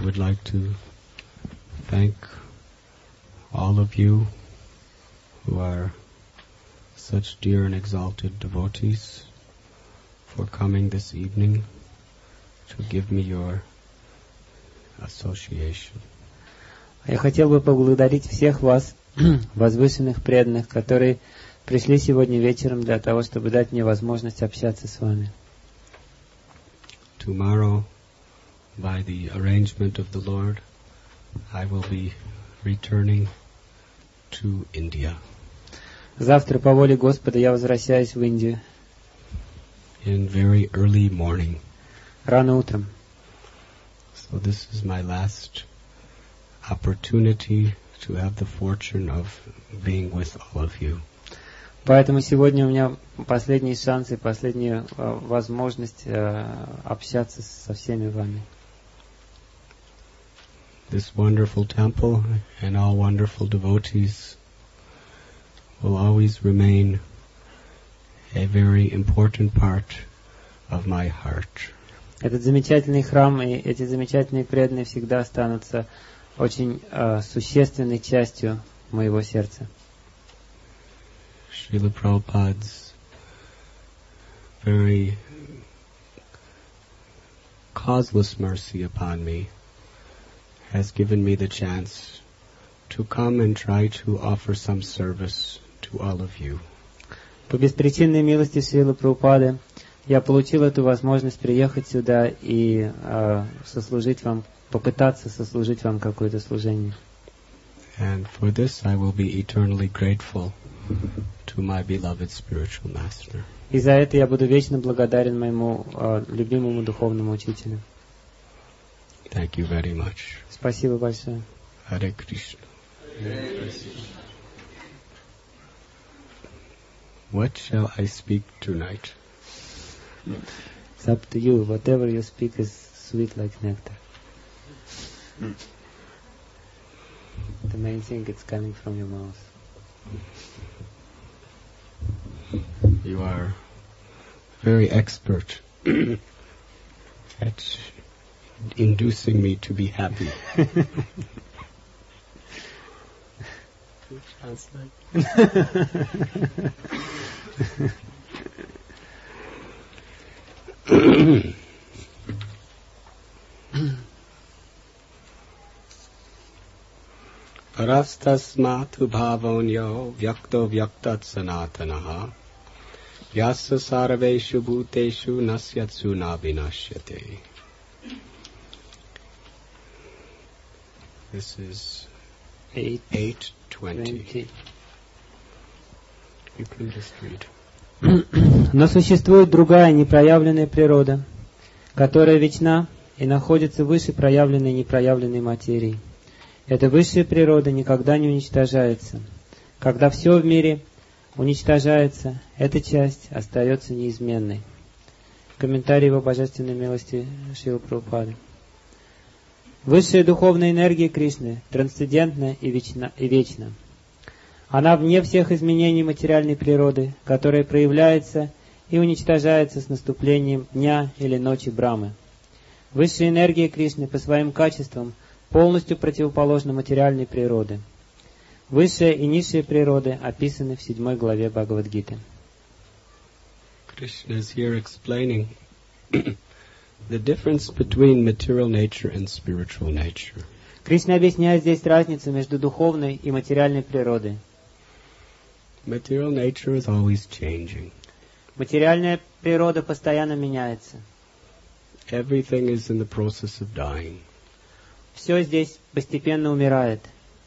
would like to thank all of you who are such dear and exalted devotees for coming this evening to give me your association. Я хотел бы поблагодарить всех вас, возвышенных преданных, которые пришли сегодня вечером для того, чтобы дать мне возможность общаться с вами. Tomorrow, by the arrangement of the Lord, I will be returning to India. Завтра, по воле Господа, я возвращаюсь в Индию. In very early morning. Рано утром. So this is my last opportunity to have the fortune of being with all of you. Поэтому сегодня у меня последние шансы, последняя возможность общаться со всеми вами. This wonderful temple and all wonderful devotees will always remain a very important part of my heart. Этот замечательный храм и эти замечательные преданные всегда останутся очень существенной частью моего сердца. Srila Prabhupada's very causeless mercy upon me has given me the chance to come and try to offer some service to all of you. По беспричинной милости Шрилы Прабхупады я получил эту возможность приехать сюда и сослужить вам, попытаться сослужить вам какое-то служение. And for this I will be eternally grateful to my beloved spiritual master. И за это я буду вечно благодарен моему любимому духовному учителю. Thank you very much. Спасибо большое. Hare Krishna. What shall I speak tonight? It's up to you. Whatever you speak is sweet like nectar. The main thing is coming from your mouth. You are very expert at inducing me to be happy. Parastasmatu bhavonyo vyakto vyaktat sanatanaha yassa sarveshu bhuteshu nasyatsu nabhinashyate. This is 8:20. You can just read. Но существует другая непроявленная природа, которая вечна и находится выше проявленной и непроявленной материи. Эта высшая природа никогда не уничтожается. Когда все в мире уничтожается, эта часть остается неизменной. Комментарий его божественной милости Шрилы Прабхупады. Высшая духовная энергия Кришны трансцендентна и вечна. Она вне всех изменений материальной природы, которая проявляется и уничтожается с наступлением дня или ночи Брамы. Высшая энергия Кришны по своим качествам полностью противоположна материальной природе. Высшая и низшая природы описаны в 7 главе Бхагавад-гиты. Krishna is here explaining the difference between material nature and spiritual nature. Кришна объясняет здесь разницу между духовной и материальной природой. Material nature is always changing. Материальная природа постоянно меняется. Everything is in the process of dying. Все здесь постепенно умирает.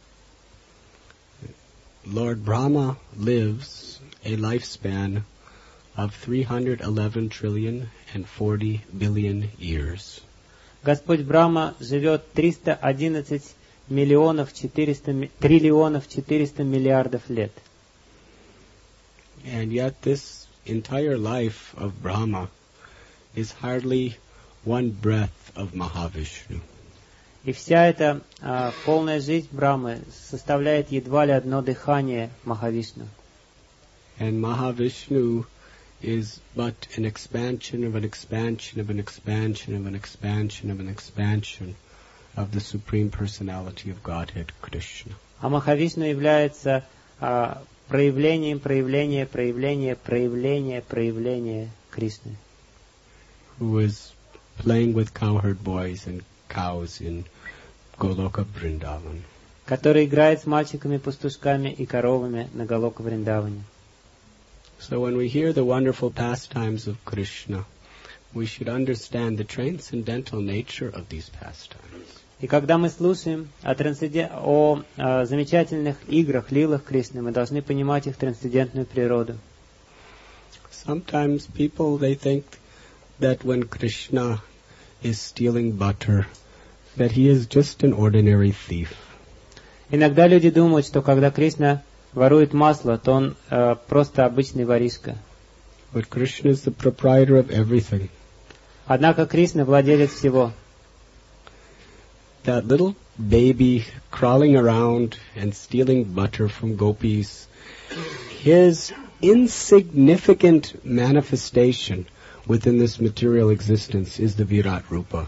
Lord Brahma lives a lifespan of 311 trillion and 40 billion years. Господь Брахма живет 311 триллионов 400 миллиардов лет. And yet this entire life of Brahma is hardly one breath of Mahavishnu. И вся эта полная жизнь Брахмы составляет едва ли одно дыхание Махавишну. And Mahavishnu is but an expansion of an expansion of an expansion of an expansion of an expansion of the Supreme Personality of Godhead, Krishna. А Махавишну является проявлением Кришны, who is playing with cowherd boys and cows in Goloka Vrindavan. который играет с мальчиками-пастушками и коровами на Галока Вриндаване. So when we hear the wonderful pastimes of Krishna, we should understand the transcendental nature of these pastimes. И когда мы слушаем о замечательных играх, лилах Кришны, мы должны понимать их трансцендентную природу. Sometimes people, they think that when Krishna is stealing butter, that he is just an ordinary thief. Иногда люди думают, что когда Кришна ворует масло, то он просто обычный воришка. But Krishna is the proprietor of everything. Однако Кришна владелец всего. That little baby crawling around and stealing butter from gopis, his insignificant manifestation within this material existence is the Virat Rupa.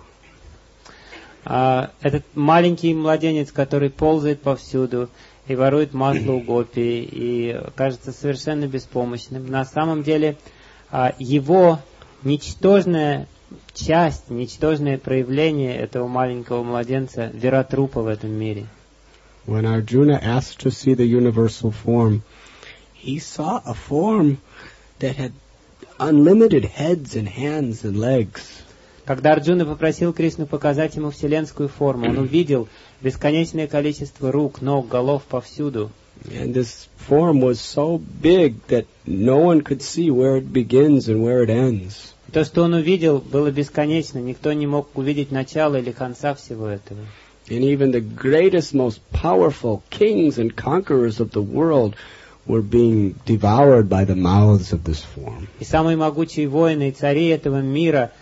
Этот маленький младенец, который ползает повсюду и ворует масло у гопи и кажется совершенно беспомощным, на самом деле его ничтожная часть, ничтожное проявление этого маленького младенца Виратрупа в этом мире. When Arjuna asked to see the universal form, he saw a form that had unlimited heads and hands and legs. Когда Арджуна попросил Кришну показать ему вселенскую форму, он увидел бесконечное количество рук, ног, голов повсюду. And this form was so big that no one could see where it begins and where it ends. То, что он увидел, было бесконечно. Никто не мог увидеть начало или конца всего этого. And even the greatest, most powerful kings and conquerors of the world were being devoured by the mouths of this form. И самые могучие воины и цари этого мира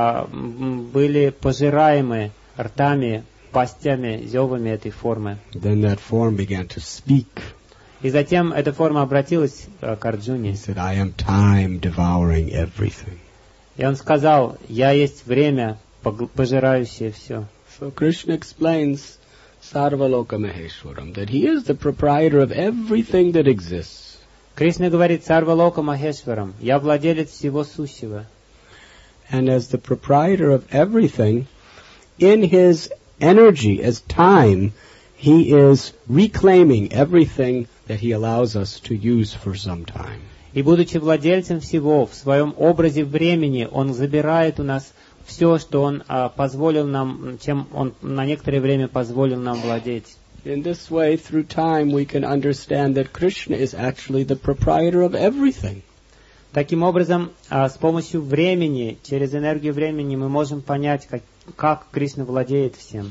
были пожираемы ртами, пастями, зевами этой формы. Then that form began to speak. И затем эта форма обратилась к Арджуне. He said, I am time devouring everything. И он сказал, я есть время, пожирающее все. So Krishna explains Sarvaloka Maheshwaram, that he is the proprietor of everything that exists. Кришна говорит Сарвалока Махешварам, я владелец всего сущего. And as the proprietor of everything, in his energy as time, he is reclaiming everything that he allows us to use for some time. И будучи владельцем всего, в своем образе времени, он забирает у нас все, что он позволил нам, чем он на некоторое время позволил нам владеть. In this way, through time, we can understand that Krishna is actually the proprietor of everything. Таким образом, с помощью времени, через энергию времени, мы можем понять, как Кришна владеет всем.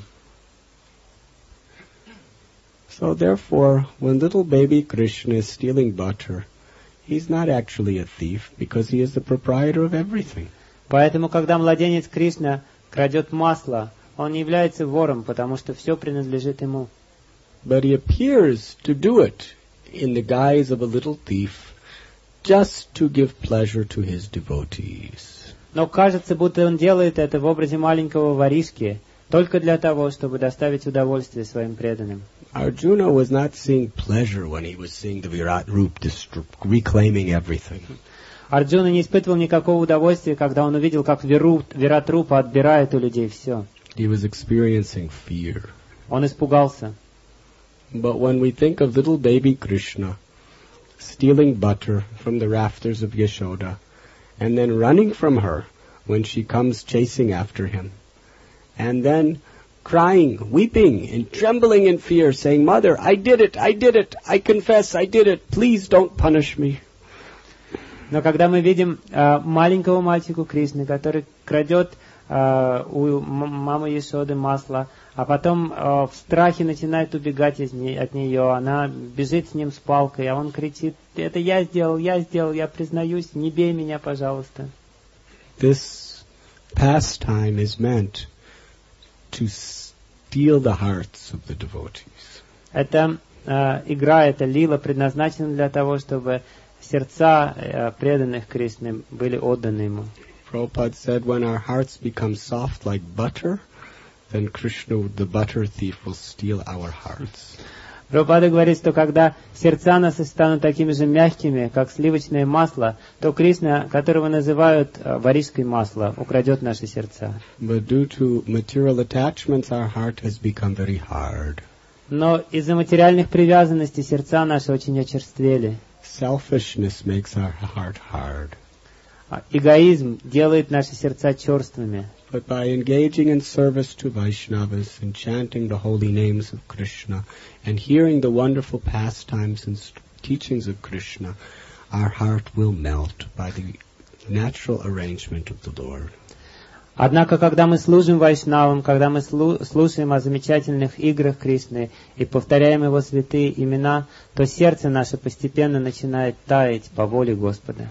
So therefore, when little baby Krishna is stealing butter, he's not actually a thief, because he is the proprietor of everything. Поэтому, когда младенец Кришна крадет масло, он не является вором, потому что все принадлежит ему. But he appears to do it in the guise of a little thief, just to give pleasure to his devotees. Но кажется, будто он делает это в образе маленького воришки, только для того, чтобы доставить удовольствие своим преданным. Arjuna was not seeing pleasure when he was seeing the Virat Rup reclaiming everything. Арджуна не испытывал никакого удовольствия, когда он увидел, как Виратрупа отбирает у людей все. He was experiencing fear. Он испугался. But when we think of little baby Krishna stealing butter from the rafters of Yashoda and then running from her when she comes chasing after him, and then crying, weeping, and trembling in fear, saying, Mother, I did it, I confess, I did it, please don't punish me. Но когда мы видим маленького мальчику Кришны, который крадет у мамы Яшоды масло, а потом в страхе начинает убегать от нее, она бежит с ним с палкой, а он кричит, это я сделал, я признаюсь, не бей меня, пожалуйста. This pastime is meant to steal the hearts of the devotees. Эта игра, эта лила предназначена для того, чтобы сердца преданных Кришне были отданы ему. Prabhupada said, when our hearts become soft like butter, then Krishna, the butter thief, will steal our hearts. Прабхупада говорит, что когда сердца наши станут такими же мягкими, как сливочное масло, то Кришна, которого называют варижское масло, украдет наши сердца. But due to material attachments, our heart has become very hard. Но из-за материальных привязанностей сердца наши очень очерствели. Selfishness makes our heart hard. Эгоизм делает наши сердца черствыми. But by engaging in service to Vaishnavas and chanting the holy names of Krishna and hearing the wonderful pastimes and teachings of Krishna, our heart will melt by the natural arrangement of the Lord. Однако, когда мы служим Вайшнавам, когда мы слушаем о замечательных играх Кришны и повторяем Его святые имена, то сердце наше постепенно начинает таять по воле Господа.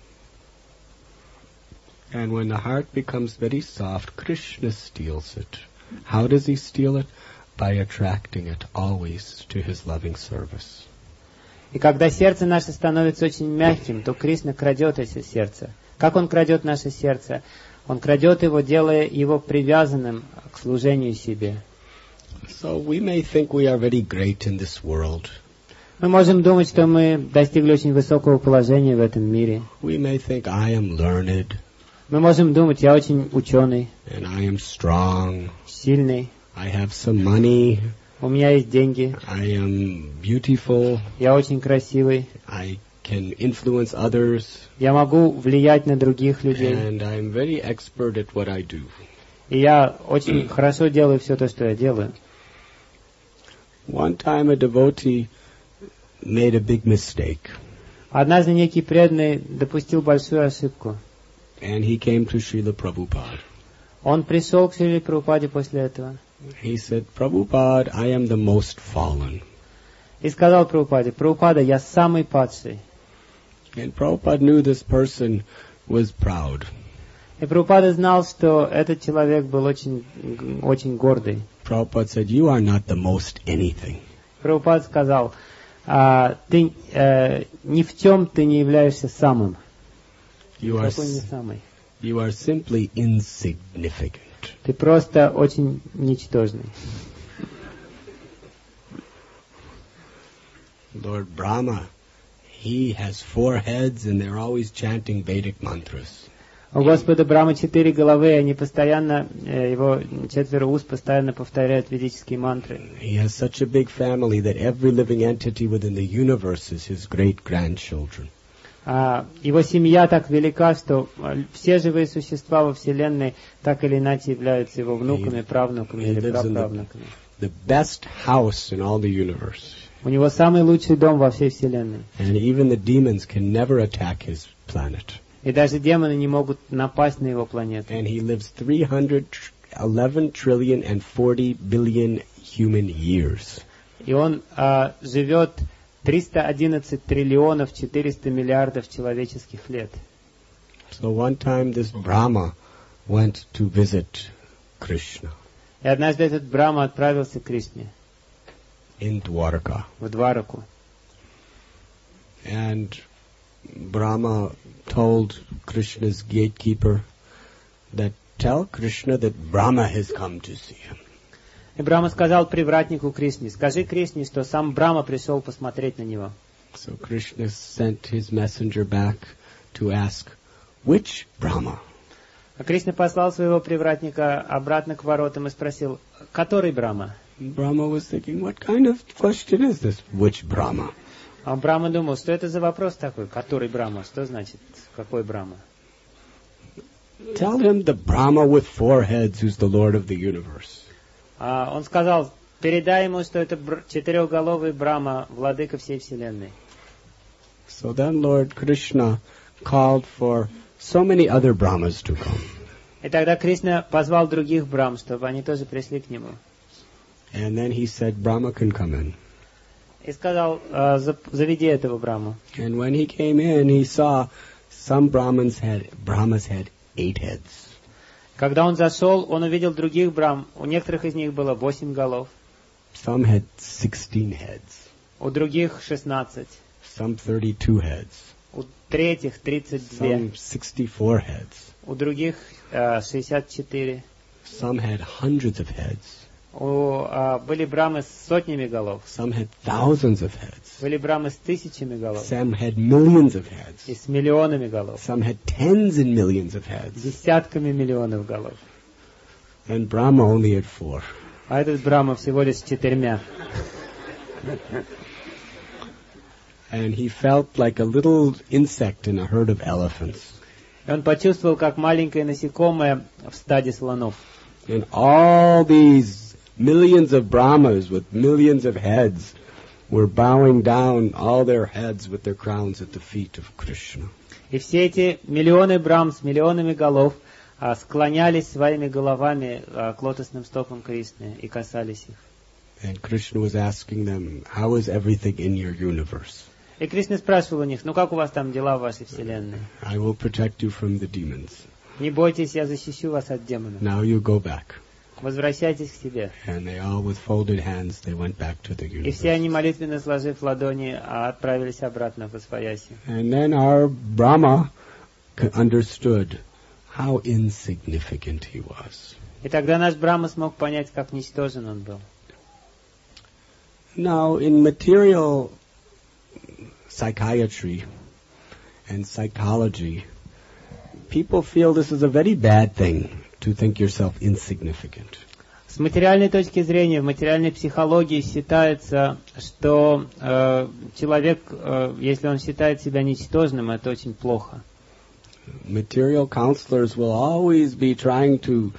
And when the heart becomes very soft, Krishna steals it. How does he steal it? By attracting it always to his loving service. И когда сердце наше становится очень мягким, то Кришна крадет это сердце. Как он крадет наше сердце? Он крадет его, делая его привязанным к служению себе. So we may think we are very great in this world. Мы можем думать, что мы достигли очень высокого положения в этом мире. We may think I am learned. Мы можем думать, я очень ученый, And I am strong. сильный, I have some money. у меня есть деньги, I am beautiful. я очень красивый, I can influence others. я могу влиять на других людей, And I am very expert at what I do. и я очень хорошо делаю все то, что я делаю. One time a devotee made a big mistake. Однажды некий преданный допустил большую ошибку. And he came to Srila Prabhupada. Он пришел к Шриле Прабхупаде после этого He said, Prabhupada, I am the most fallen. и сказал Прабхупаде: Прабхупада, я самый падший. And Prabhupada knew this person was proud. И Прабхупада знал, что этот человек был очень, очень гордый. Prabhupada said, you are not the most anything. Прабхупада сказал: ты ни в чем ты не являешься самым. You are, Какой не самый? you are simply insignificant. Ты просто очень ничтожный. Lord Brahma, he has 4 heads and they're always chanting Vedic mantras. У Господа Брахмы 4 головы, они постоянно, его 4 уст постоянно повторяют ведические мантры. He has such a big family that every living entity within the universe is his great-grandchildren. Его семья так велика, что все живые существа во Вселенной так или иначе являются его внуками, правнуками или праправнуками. The best house in all the universe. У него самый лучший дом во всей Вселенной. And even the demons can never attack his planet. И даже демоны не могут напасть на его планету. And he lives 311 trillion and 40 billion human years. И он живет 311 триллионов 400 миллиардов человеческих лет. So one time this Brahma went to visit Krishna И однажды этот Брахма отправился к Кришне in Dwarka. в Двараку. And Brahma told Krishna's gatekeeper that tell Krishna that Brahma has come to see him. И Брахма сказал привратнику Кришне: скажи Кришне, что сам Брахма пришел посмотреть на него. So Krishna sent his messenger back to ask, which Brahma? А Кришна послал своего привратника обратно к воротам и спросил: который Брахма? Brahma was thinking, what kind of question is this? Which Brahma? А Брахма думал, что это за вопрос такой, который Брахма, что значит, какой Брахма? Tell him the Brahma with 4 heads who's the Lord of the universe. Он сказал: передай ему, что это четырехголовый Брахма, владыка всей Вселенной. So then Lord Krishna called for so many other Brahmas to come. И тогда Кришна позвал других Брахм, чтобы они тоже пришли к нему. And then he said, Brahma can come in. И сказал: заведи этого Брахму. And when he came in, he saw some Brahmas had 8 heads. Когда он зашел, он увидел других Брахм. У некоторых из них было 8 голов, Some had 16 heads. у других 16, Some 32 heads. у третьих 32, Some 64 heads. у других 64. Some had hundreds of heads. Были брамы с сотнями голов. Some had thousands of heads. Были брамы с тысячами голов. Some had millions of heads. И с миллионами голов. Some had tens and millions of heads. Десятками миллионов голов. And Brahma only had 4. А этот Брахма всего лишь с 4. And he felt like a little insect in a herd of elephants. И он почувствовал, как маленькое насекомое в стаде слонов. And all these millions of Brahmas with millions of heads were bowing down all their heads with their crowns at the feet of Krishna. И все эти миллионы Брахм с миллионами голов склонялись своими головами к лотосным стопам Кришны и касались их. And Krishna was asking them, how is everything in your universe? И Кришна спрашивал у них, ну как у вас там дела в вашей вселенной? I will protect you from the demons. Не бойтесь, я защищу вас от демонов. Now you go back. Возвращайтесь к себе. And they all, with folded hands, they went back to the И все они, universe. молитвенно сложив ладони, отправились обратно в Освояси. And then our Brahma understood how insignificant he was. И тогда наш Брахма смог понять, как ничтожен он был. Now, in material psychiatry and psychology, people feel this is a very bad thing to think yourself insignificant. С материальной точки зрения, в материальной психологии считается, что человек, если он считает себя ничтожным, это очень плохо. Material counselors will always be trying to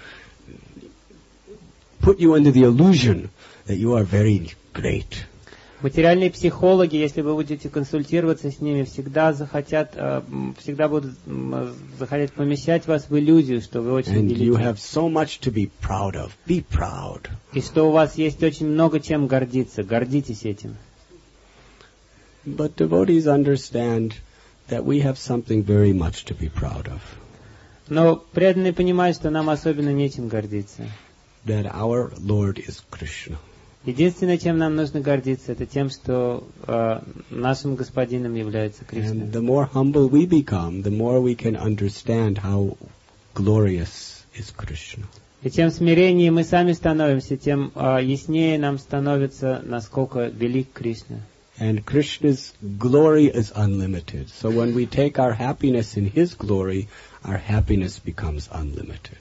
put you under the illusion that you are very great. Материальные психологи, если вы будете консультироваться с ними, всегда будут захотеть помещать вас в иллюзию, что вы очень And you велики. have so much to be proud of. Be proud. И что у вас есть очень много чем гордиться. Гордитесь этим. But devotees understand that we have something very much to be proud of. Но преданные понимают, что нам особенно нечем гордиться. That our Lord is Krishna. Единственное, чем нам нужно гордиться, это тем, что нашим господином является Кришна. And the more humble we become, the more we can understand how glorious is Krishna. И чем смиреннее мы сами становимся, тем яснее нам становится, насколько велик Кришна. And Krishna's glory is unlimited. So when we take our happiness in His glory, our happiness becomes unlimited.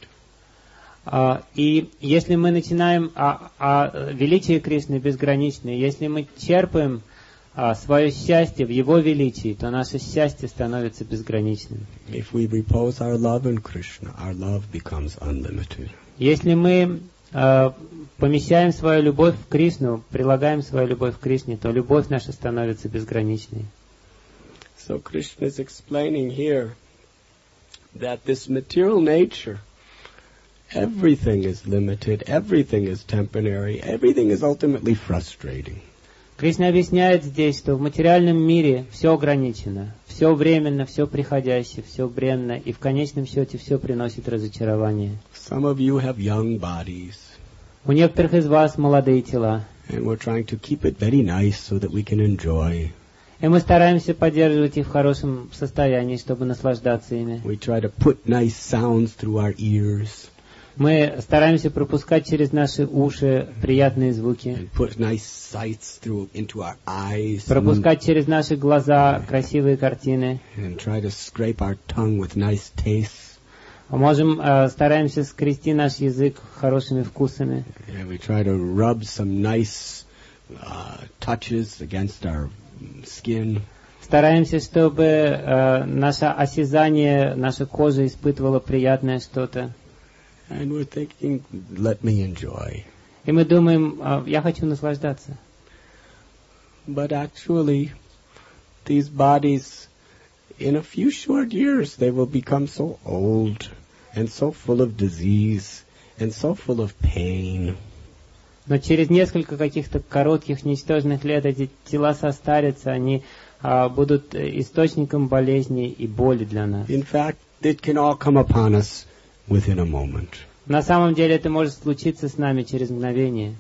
И если мы начинаем величие Кришны безграничное, если мы черпаем свое счастье в Его величии, то наше счастье становится безграничным. If we repose our love in Krishna, our love becomes unlimited. Если мы помещаем свою любовь в Кришну, прилагаем свою любовь к Кришне, то любовь наша становится безграничной. So Krishna is explaining here that this material nature, everything is limited, everything is temporary, everything is ultimately frustrating. Кришна объясняет здесь, что в материальном мире все ограничено, все временно, все приходящее, все бренно, и в конечном счете все приносит разочарование. Some of you have young bodies, У некоторых из вас молодые тела, and we're trying to keep it very nice so that we can enjoy. и мы стараемся поддерживать их в хорошем состоянии, чтобы наслаждаться ими. We try to put nice sounds through our ears, Мы стараемся пропускать через наши уши приятные звуки, and put nice sights into our eyes, пропускать через наши глаза красивые картины. and try to scrape our tongue with nice tastes. Стараемся скрести наш язык хорошими вкусами. And we try to rub some nice touches against our skin. Стараемся, чтобы наше осязание, наша кожа испытывала приятное что-то. And we're thinking, let me enjoy. И мы думаем, я хочу наслаждаться. But actually, these bodies, in a few short years, they will become so old and so full of disease and so full of pain. Но через несколько каких-то коротких, ничтожных лет эти тела состарятся, они будут источником болезней и боли для нас. In fact, it can all come upon us within a moment. На самом деле это может случиться с нами через мгновение.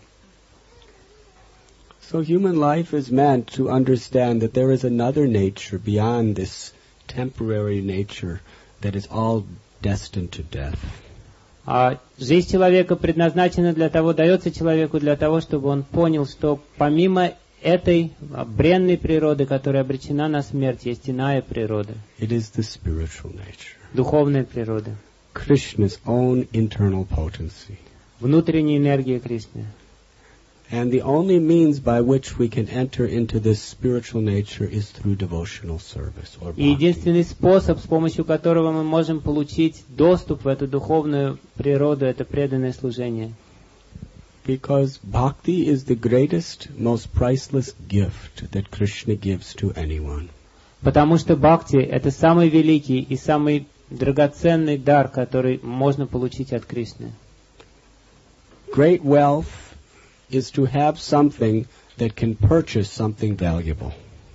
So human life is meant to understand that there is another nature beyond this temporary nature that is all destined to death. Жизнь человека предназначена для того, дается человеку для того, чтобы он понял, что помимо этой бренной природы, которая обречена на смерть, есть иная природа. It is the spiritual nature. Духовная природа. Krishna's own internal potency. Внутренняя энергия Кришны. And the only means by which we can enter into this spiritual nature is through devotional service or И bhakti. единственный способ, с помощью которого мы можем получить доступ в эту духовную природу, это преданное служение. Because bhakti is the greatest, most priceless gift that Krishna gives to anyone. Потому что бхакти — это самый великий и самый драгоценный дар, который можно получить от Кришны. Great wealth is to have something that can purchase something valuable.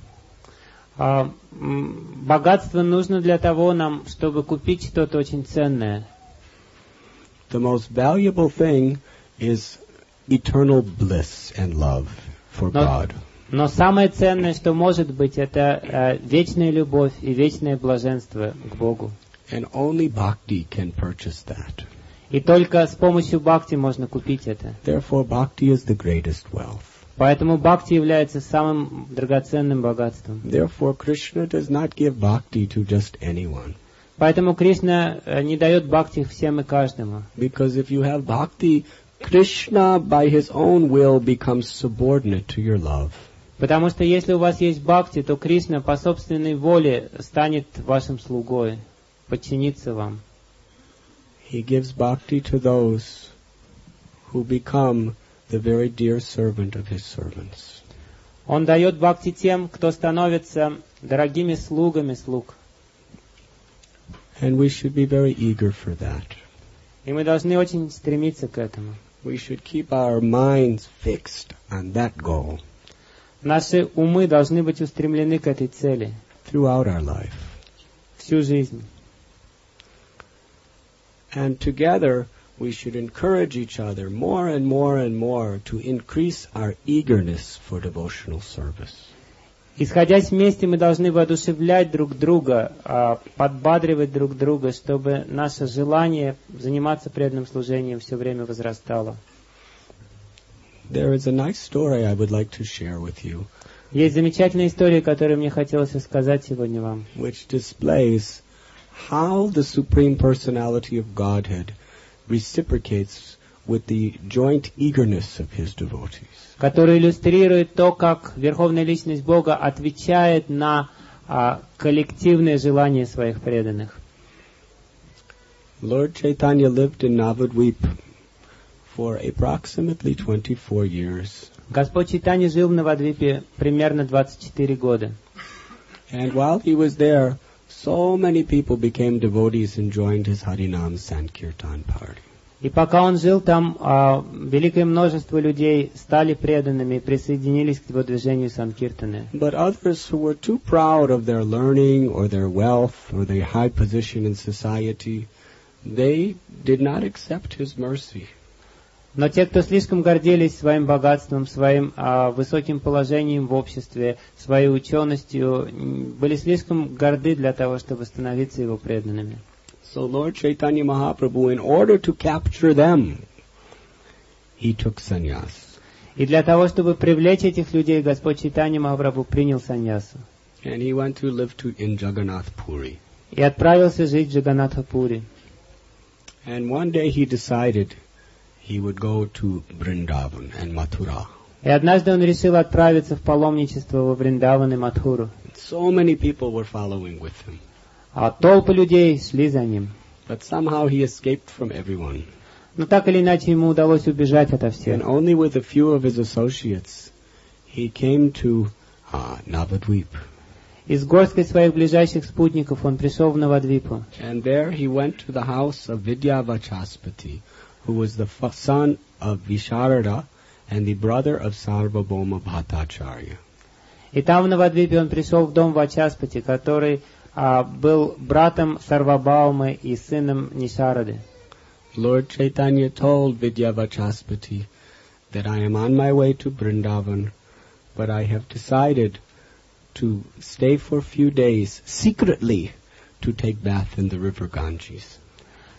Богатство нужно для того нам, чтобы купить что-то очень ценное. The most valuable thing is eternal bliss and love for God. Но самое ценное, что может быть, это вечная любовь и вечное блаженство к Богу. And only bhakti can purchase that. И только с помощью бхакти можно купить это. Therefore, bhakti is the greatest wealth. Поэтому бхакти является самым драгоценным богатством. Therefore, Krishna does not give bhakti to just anyone. Поэтому Кришна не дает бхакти всем и каждому. Because if you have bhakti, Krishna by his own will becomes subordinate to your love. Потому что если у вас есть бхакти, то Кришна по собственной воле станет вашим слугой, подчинится вам. He gives bhakti to those who become the very dear servant of his servants. Он дает бхакти тем, кто становится дорогими слугами слуг. And we should be very eager for that. И мы должны очень стремиться к этому. We should keep our minds fixed on that goal Наши умы должны быть устремлены к этой цели throughout our life. всю жизнь. And together we should encourage each other more and more and more to increase our eagerness for devotional service. Исходясь вместе, мы должны воодушевлять друг друга, подбадривать друг друга, чтобы наше желание заниматься преданным служением все время возрастало. There is a nice story I would like to share with you, Есть замечательная история, которую мне хотелось рассказать сегодня вам, which displays how the Supreme Personality of Godhead reciprocates with the joint eagerness of His devotees. которая иллюстрирует то, как Верховная Личность Бога отвечает на коллективные желания своих преданных. Lord Chaitanya lived in Navadvip for approximately 24 years. Господь Чайтанья жил в Навадвипе примерно 24 года. And while he was there, so many people became devotees and joined his Harinam Sankirtan party. И пока он жил там, великое множество людей стали преданными и присоединились к его движению Санкиртаны. But others who were too proud of their learning or their wealth or their high position in society, they did not accept his mercy. Но те, кто слишком гордились своим богатством, своим высоким положением в обществе, своей ученостью, были слишком горды для того, чтобы становиться его преданными. So Lord Chaitanya Mahaprabhu, in order to capture them, he took sannyas. И для того, чтобы привлечь этих людей, Господь Чайтанья Махапрабху принял саньясу. And he went to live in Jagannath Puri. И отправился жить в Джаганатхапури. And one day he decided he would go to Vrindavan and Mathura. И однажды он решил отправиться в паломничество во Вриндаван и Мадхуру. So many people were following with him. А толпы людей шли за ним. But somehow he escaped from everyone. Но так или иначе ему удалось убежать ото And всех. only with a few of his associates, he came to Navadvip. И с горсткой своих ближайших спутников он пришел в Навадвипу. And there he went to the house of Vidyavachaspati, who was the son of Visharada and the brother of Sarvabhauma Bhattacharya. И там в Навадвипе он пришел в дом Вачаспати, который был братом Сарвабаумы и сыном Нишарады. Lord Chaitanya told Vidyavachaspati that I am on my way to Vrindavan, but I have decided to stay for a few days secretly to take bath in the river Ganges.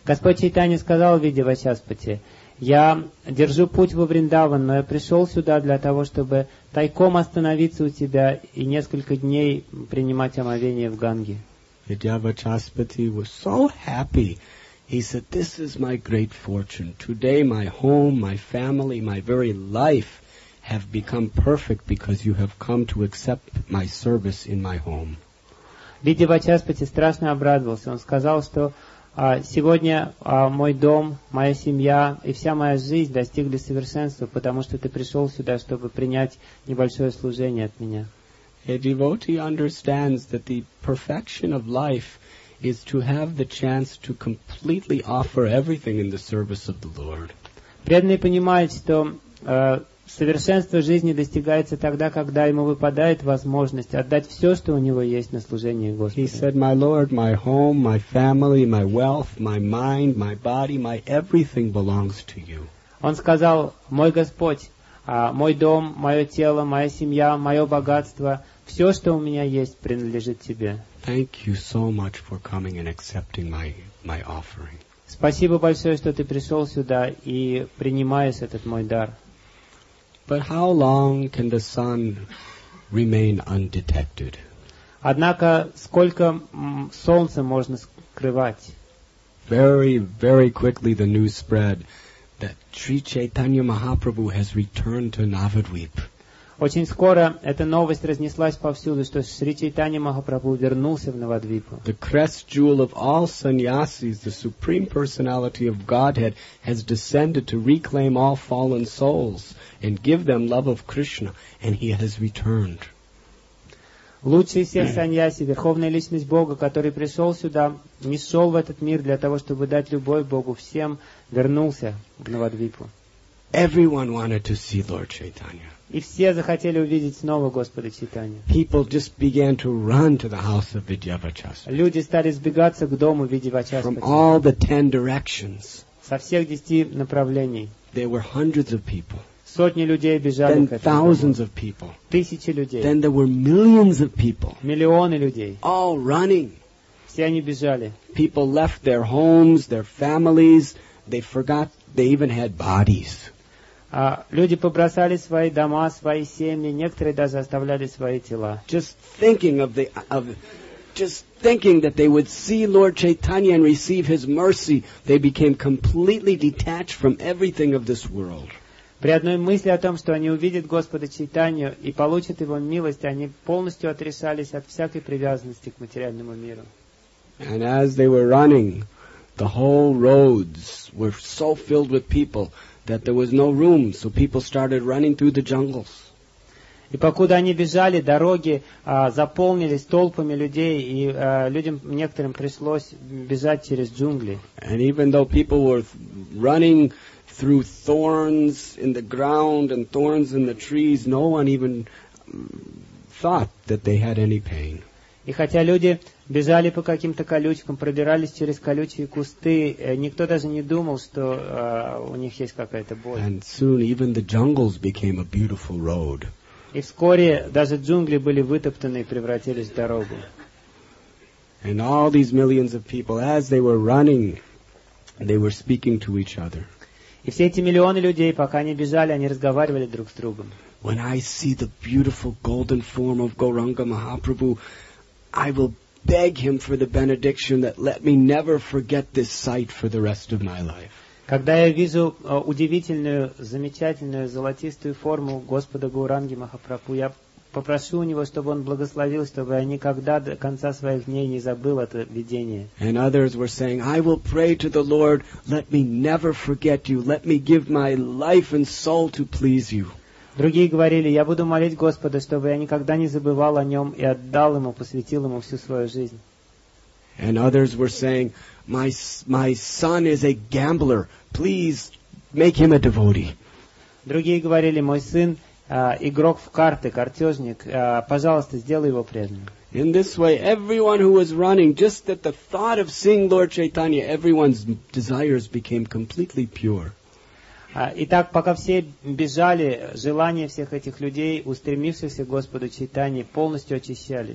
Господь Чайтанья сказал в виде Вачаспати: «Я держу путь во Вриндаван, но я пришел сюда для того, чтобы тайком остановиться у тебя и несколько дней принимать омовение в Ганге». Vidyavachaspati was so happy. He said, "This is my great fortune. Today my home, my family, my very life have become perfect because you have come to accept my service in my home." Видявачаспати страшно обрадовался. Он сказал, что сегодня мой дом, моя семья и вся моя жизнь достигли совершенства, потому что ты пришел сюда, чтобы принять небольшое служение от меня. A devotee understands that the perfection of life is to have the chance to completely offer everything in the service of the Lord. Преданный понимает, что совершенство жизни достигается тогда, когда ему выпадает возможность отдать все, что у него есть на служение Господу. He said, "My Lord, my home, my family, my wealth, my mind, my body, my everything belongs to you." Он сказал: «Мой Господь, мой дом, мое тело, моя семья, мое богатство, все, что у меня есть, принадлежит тебе. Thank you so much for coming and accepting my offering." Спасибо большое, что ты пришел сюда и принимаешь этот мой дар. But how long can the sun remain undetected? Однако, сколько солнца можно скрывать? Very, very quickly the news spread that Sri Chaitanya Mahaprabhu has returned to Navadvip. Очень скоро эта новость разнеслась повсюду, что Шри Чайтанья Махапрабху вернулся в Навадвипу. The crest jewel of all sannyasis, the Supreme Personality of Godhead, has descended to reclaim all fallen souls and give them love of Krishna, and he has returned. Лучший из всех саньяси, Верховная Личность Бога, который пришел сюда, не шел в этот мир для того, чтобы дать любовь Богу всем, вернулся в Навадвипу. Everyone wanted to see Lord Chaitanya. И все захотели увидеть снова Господа Чайтанью. People just began to run to the house of Vidyavachaspati Люди стали сбегаться к дому Видявачаспати from all the 10 directions. со всех 10 направлений. There were hundreds of people, Сотни людей бежали then к этому thousands дому. of people, Тысячи людей. then there were millions of people, Миллионы людей. all running. Все они бежали. People left their homes, their families. They forgot they even had bodies. Люди побросали свои дома, свои семьи. Некоторые даже оставляли свои тела. Just thinking that they would see Lord Chaitanya and receive his mercy, they became completely detached from everything of this world. При одной мысли о том, что они увидят Господа Чайтанью и получат Его милость, они полностью отрешались от всякой привязанности к материальному миру. And as they were running, the whole roads were so filled with people that there was no room, so people started running through the jungles. И покуда они бежали, дороги заполнились толпами людей, и людям некоторым пришлось бежать через джунгли. And even though people were running through thorns in the ground and thorns in the trees, no one even thought that they had any pain. И хотя люди бежали по каким-то колючкам, пробирались через колючие кусты, никто даже не думал, что у них есть какая-то боль. And soon even the jungles became a beautiful road. И вскоре даже джунгли были вытоптаны и превратились в дорогу. And all these millions of people, as they were running, they were speaking to each other. И все эти миллионы людей, пока они бежали, они разговаривали друг с другом. When I see the beautiful golden form of Gauranga Mahaprabhu, I will beg him for the benediction that let me never forget this sight for the rest of my life. Когда я вижу удивительную, замечательную золотистую форму Господа Гауранги Махапрабху, я попрошу у него, чтобы он благословил, чтобы я никогда до конца своих дней не забыл это видение. And others were saying, I will pray to the Lord, let me never forget you, let me give my life and soul to please you. Другие говорили, я буду молить Господа, чтобы я никогда не забывал о нем и отдал ему, посвятил ему всю свою жизнь. And others were saying, my son is a gambler, please make him a devotee. Другие говорили, мой сын игрок в карты, картежник, пожалуйста, сделай его преданным. In this way, everyone who was running, just at the thought of seeing Lord Chaitanya, everyone's desires became completely pure. Итак, пока все бежали, желания всех этих людей, устремившихся к Господу Чайтанье, полностью очищались.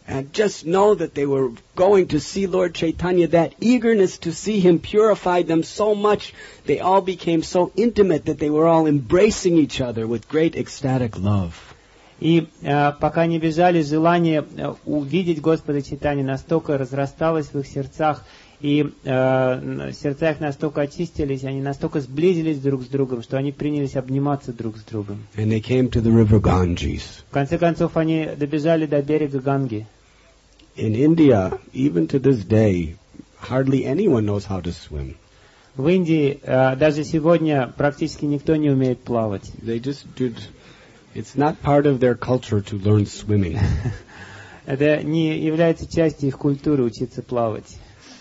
and just know that they were going to see Lord Chaitanya, that eagerness to see him purified them so much, they all became so intimate that they were all embracing each other with great ecstatic love. И пока не бежали, желание увидеть Господа Чайтанью настолько разрасталось в их сердцах, и сердца их настолько очистились, они настолько сблизились друг с другом, что они принялись обниматься друг с другом. And they came to the river Ganges. В конце концов, они добежали до берега Ганги. In India, even to this day, hardly anyone knows how to swim. В Индии даже сегодня практически никто не умеет плавать. They just did. It's not part of their culture to learn swimming. Это не является частью их культуры учиться плавать.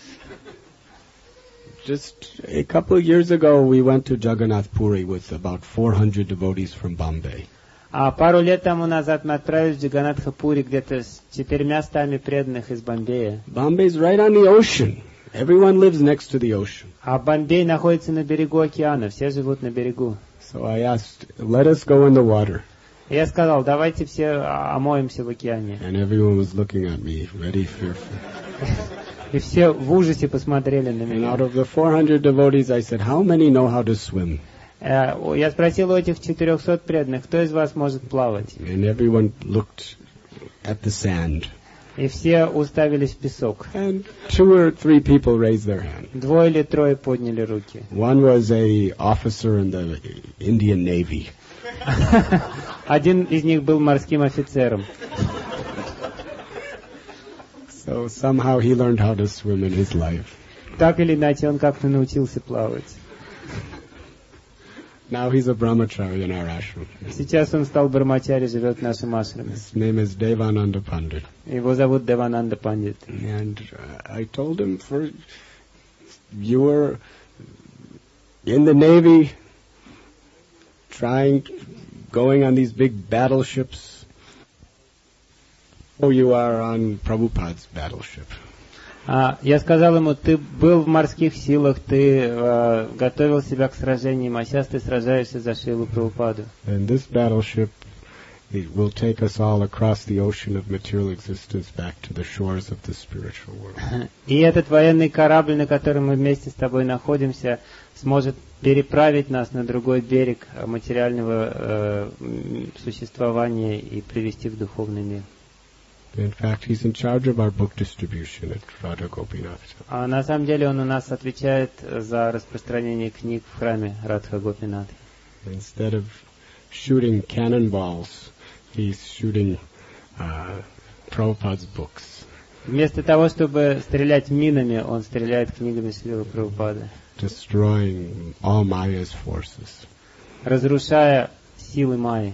Just a couple of years ago, we went to Jagannath Puri with about 400 devotees from Bombay. А пару лет тому назад мы отправились в Джаганнатха-Пури где-то с 400 преданных из Бомбея. Bombay's right on the ocean. Everyone lives next to the ocean. А Бомбей находится на берегу океана, все живут на берегу. So I asked, let us go in the water. Я сказал, давайте все омоемся в океане. And everyone was looking at me, very fearful. И все в ужасе посмотрели на And меня. out of the 400 devotees, I said, how many know how to swim? Я спросил у этих 400 преданных, кто из вас может плавать? And everyone looked at the sand. И все уставились в песок. And 2 or 3 people raised their hand. 2 или 3 подняли руки. One was a officer in the Indian Navy. Один из них был морским офицером. So somehow he learned how to swim in his life. Так или иначе, он как-то научился плавать. Now he's a brahmachari in our ashram. Сейчас он стал брамачари, живет в нашем ашраме. His name is Devananda Pandit. Его зовут Девананда Пандит. And I told him, you were in the Navy, going on these big battleships. Oh, you are on Prabhupada's battleship. Я сказал ему, ты был в морских силах, ты готовил себя к сражениям, а сейчас ты сражаешься за Шрилу Прабхупаду. And this battleship, it will take us all across the ocean of material existence back to the shores of the spiritual world. И этот военный корабль, на котором мы вместе с тобой находимся, сможет переправить нас на другой берег материального существования и привести в духовный мир. In fact, he's in charge of our book distribution at Radha Gopinath. А на самом деле он у нас отвечает за распространение книг в храме Радха Гопинат. Instead of shooting cannonballs, he's shooting Prabhupada's books. Вместо того, чтобы стрелять минами, он стреляет книгами Шрилы Прабхупады. Destroying all Maya's forces. Разрушая силы Майи.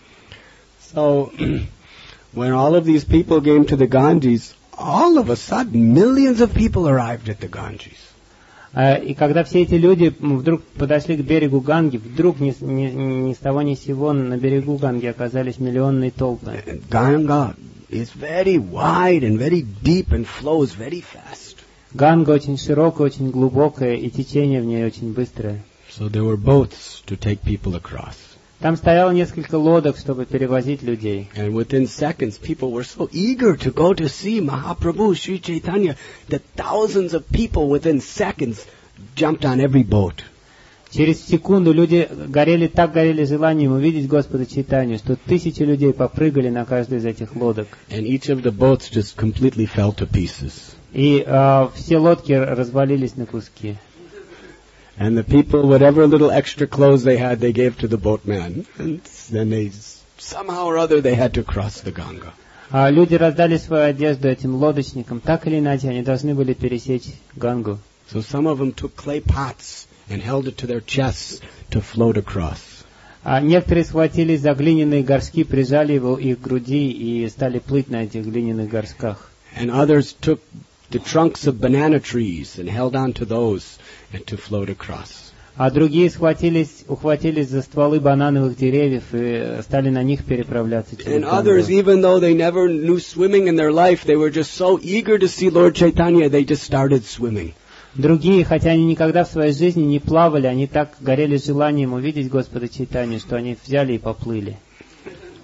So, when all of these people came to the Ganges, all of a sudden, millions of people arrived at the Ganges. И когда все эти люди вдруг подошли к берегу Ганги, вдруг ни с того ни с сего на берегу Ганги оказались миллионные толпы. Ganga is very wide and very deep and flows very fast. Ганга очень широкая, очень глубокая, и течение в ней очень быстрое. So there were boats to take people across. Там стояло несколько лодок, чтобы перевозить людей. And within seconds, people were so eager to go to see Mahaprabhu, Sri Chaitanya, that thousands of people within seconds jumped on every boat. Через секунду люди так горели желанием увидеть Господа Чайтанью, что тысячи людей попрыгали на каждую из этих лодок. And each of the boats just completely fell to pieces. И все лодки развалились на куски. And the people, whatever little extra clothes they had, they gave to the boatman. And then somehow or other, they had to cross the Ganga. Люди раздали свою одежду этим лодочникам. Так или иначе, они должны были пересечь Гангу. So some of them took clay pots and held it to their chests to float across. Некоторые схватились за глиняные горшки, прижали его их к груди и стали плыть на этих глиняных горшках. And others took the trunks of banana trees and held on to those and to float across. А другие ухватились за стволы банановых деревьев и стали на них переправляться через And others, even though they never knew swimming in their life, they were just so eager to see Lord Chaitanya, they just started swimming. Другие, хотя они никогда в своей жизни не плавали, они так горели желанием увидеть Господа Чайтанью, что они взяли и поплыли.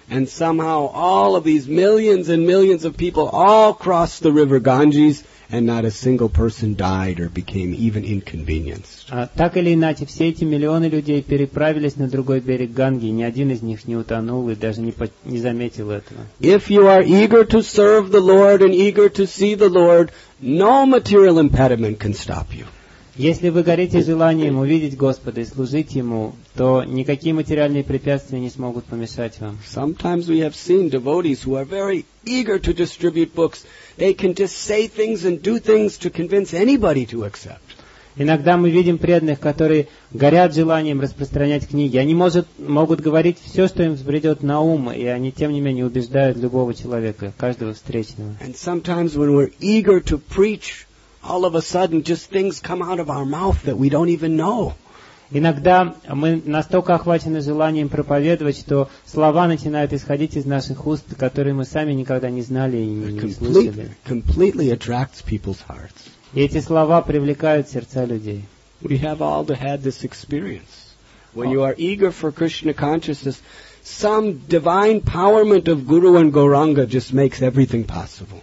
And somehow all of these millions and millions of people all crossed the river Ganges, and not a single person died or became even inconvenienced. Так или иначе, все эти миллионы людей переправились на другой берег Ганги, ни один из них не утонул и даже не заметил этого. If you are eager to serve the Lord and eager to see the Lord, no material impediment can stop you. Если вы горите желанием увидеть Господа и служить Ему, то никакие материальные препятствия не смогут помешать вам. Sometimes we have seen devotees who are very eager to distribute books. They can just say things and do things to convince anybody to accept. Иногда мы видим преданных, которые горят желанием распространять книги. Они могут говорить все, что им взбредет на ум, и они, тем не менее, убеждают любого человека, каждого встречного. And sometimes when we're eager to preach, all of a sudden just things come out of our mouth that we don't even know. Иногда мы настолько охвачены желанием проповедовать, что слова начинают исходить из наших уст, которые мы сами никогда не знали и не слышали. Completely attracts people's hearts. И эти слова привлекают сердца людей. We have all had this experience. When you are eager for Krishna consciousness, some divine empowerment of Guru and Gauranga just makes everything possible.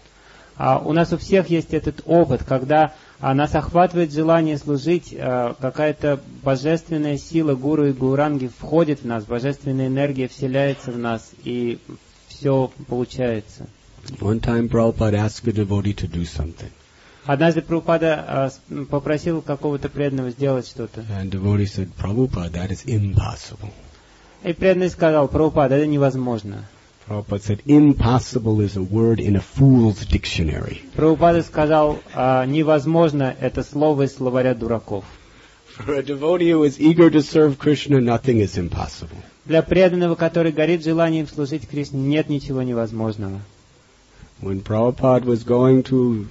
У нас у всех есть этот опыт, когда нас охватывает желание служить, какая-то божественная сила Гуру и Гауранги входит в нас, божественная энергия вселяется в нас, и все получается. One time Prabhupada asked a devotee to do something. Однажды Прабхупада попросил какого-то преданного сделать что-то. And devotee said, Prabhupada, that is impossible. И преданный сказал: Прабхупада, это невозможно. Prabhupada said, impossible is a word in a fool's dictionary. Прабхупада сказал: невозможно — это слово из словаря дураков. For a devotee who is eager to serve Krishna, nothing is impossible. Для преданного, который горит желанием служить Кришне, нет ничего невозможного. When Prabhupada was going to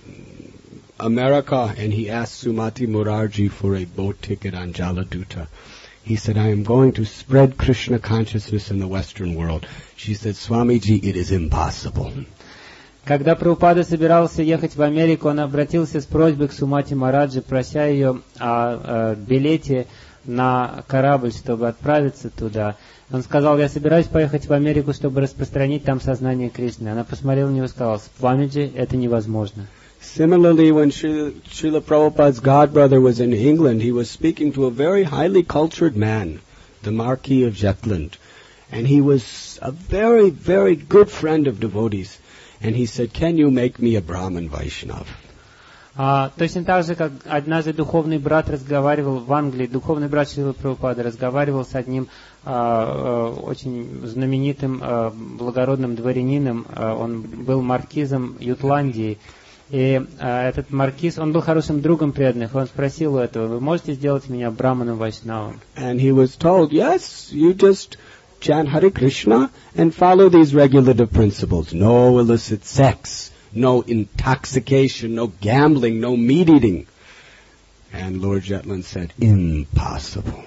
America and he asked Sumati Murarji for a boat ticket on Jaladuta, he said, I am going to spread Krishna consciousness in the Western world. She said, Swamiji, it is impossible. Когда Прабхупада собирался ехать в Америку, он обратился с просьбой к Сумати Мараджи, прося ее о билете на корабль, чтобы отправиться туда. Он сказал: я собираюсь поехать в Америку, чтобы распространить там сознание Кришны. Она посмотрела на него и сказала: Swamiji, это невозможно. Similarly, when Srila Prabhupada's godbrother was in England, he was speaking to a very highly cultured man, the Marquis of Jutland. And he was a very, very good friend of devotees. And he said, can you make me a Brahmin Vaishnav? Точно так же, как однажды духовный брат разговаривал в Англии, духовный брат Шрилы Прабхупады разговаривал с одним очень знаменитым благородным дворянином. Он был маркизом Ютландии. И этот маркиз, он был хорошим другом преданных. Он спросил у этого: вы можете сделать меня браманом вайшнавом? And he was told, yes, you just chant Hare Krishna and follow these regulative principles. No illicit sex, no intoxication, no gambling, no meat eating. And Lord Jetland said, impossible.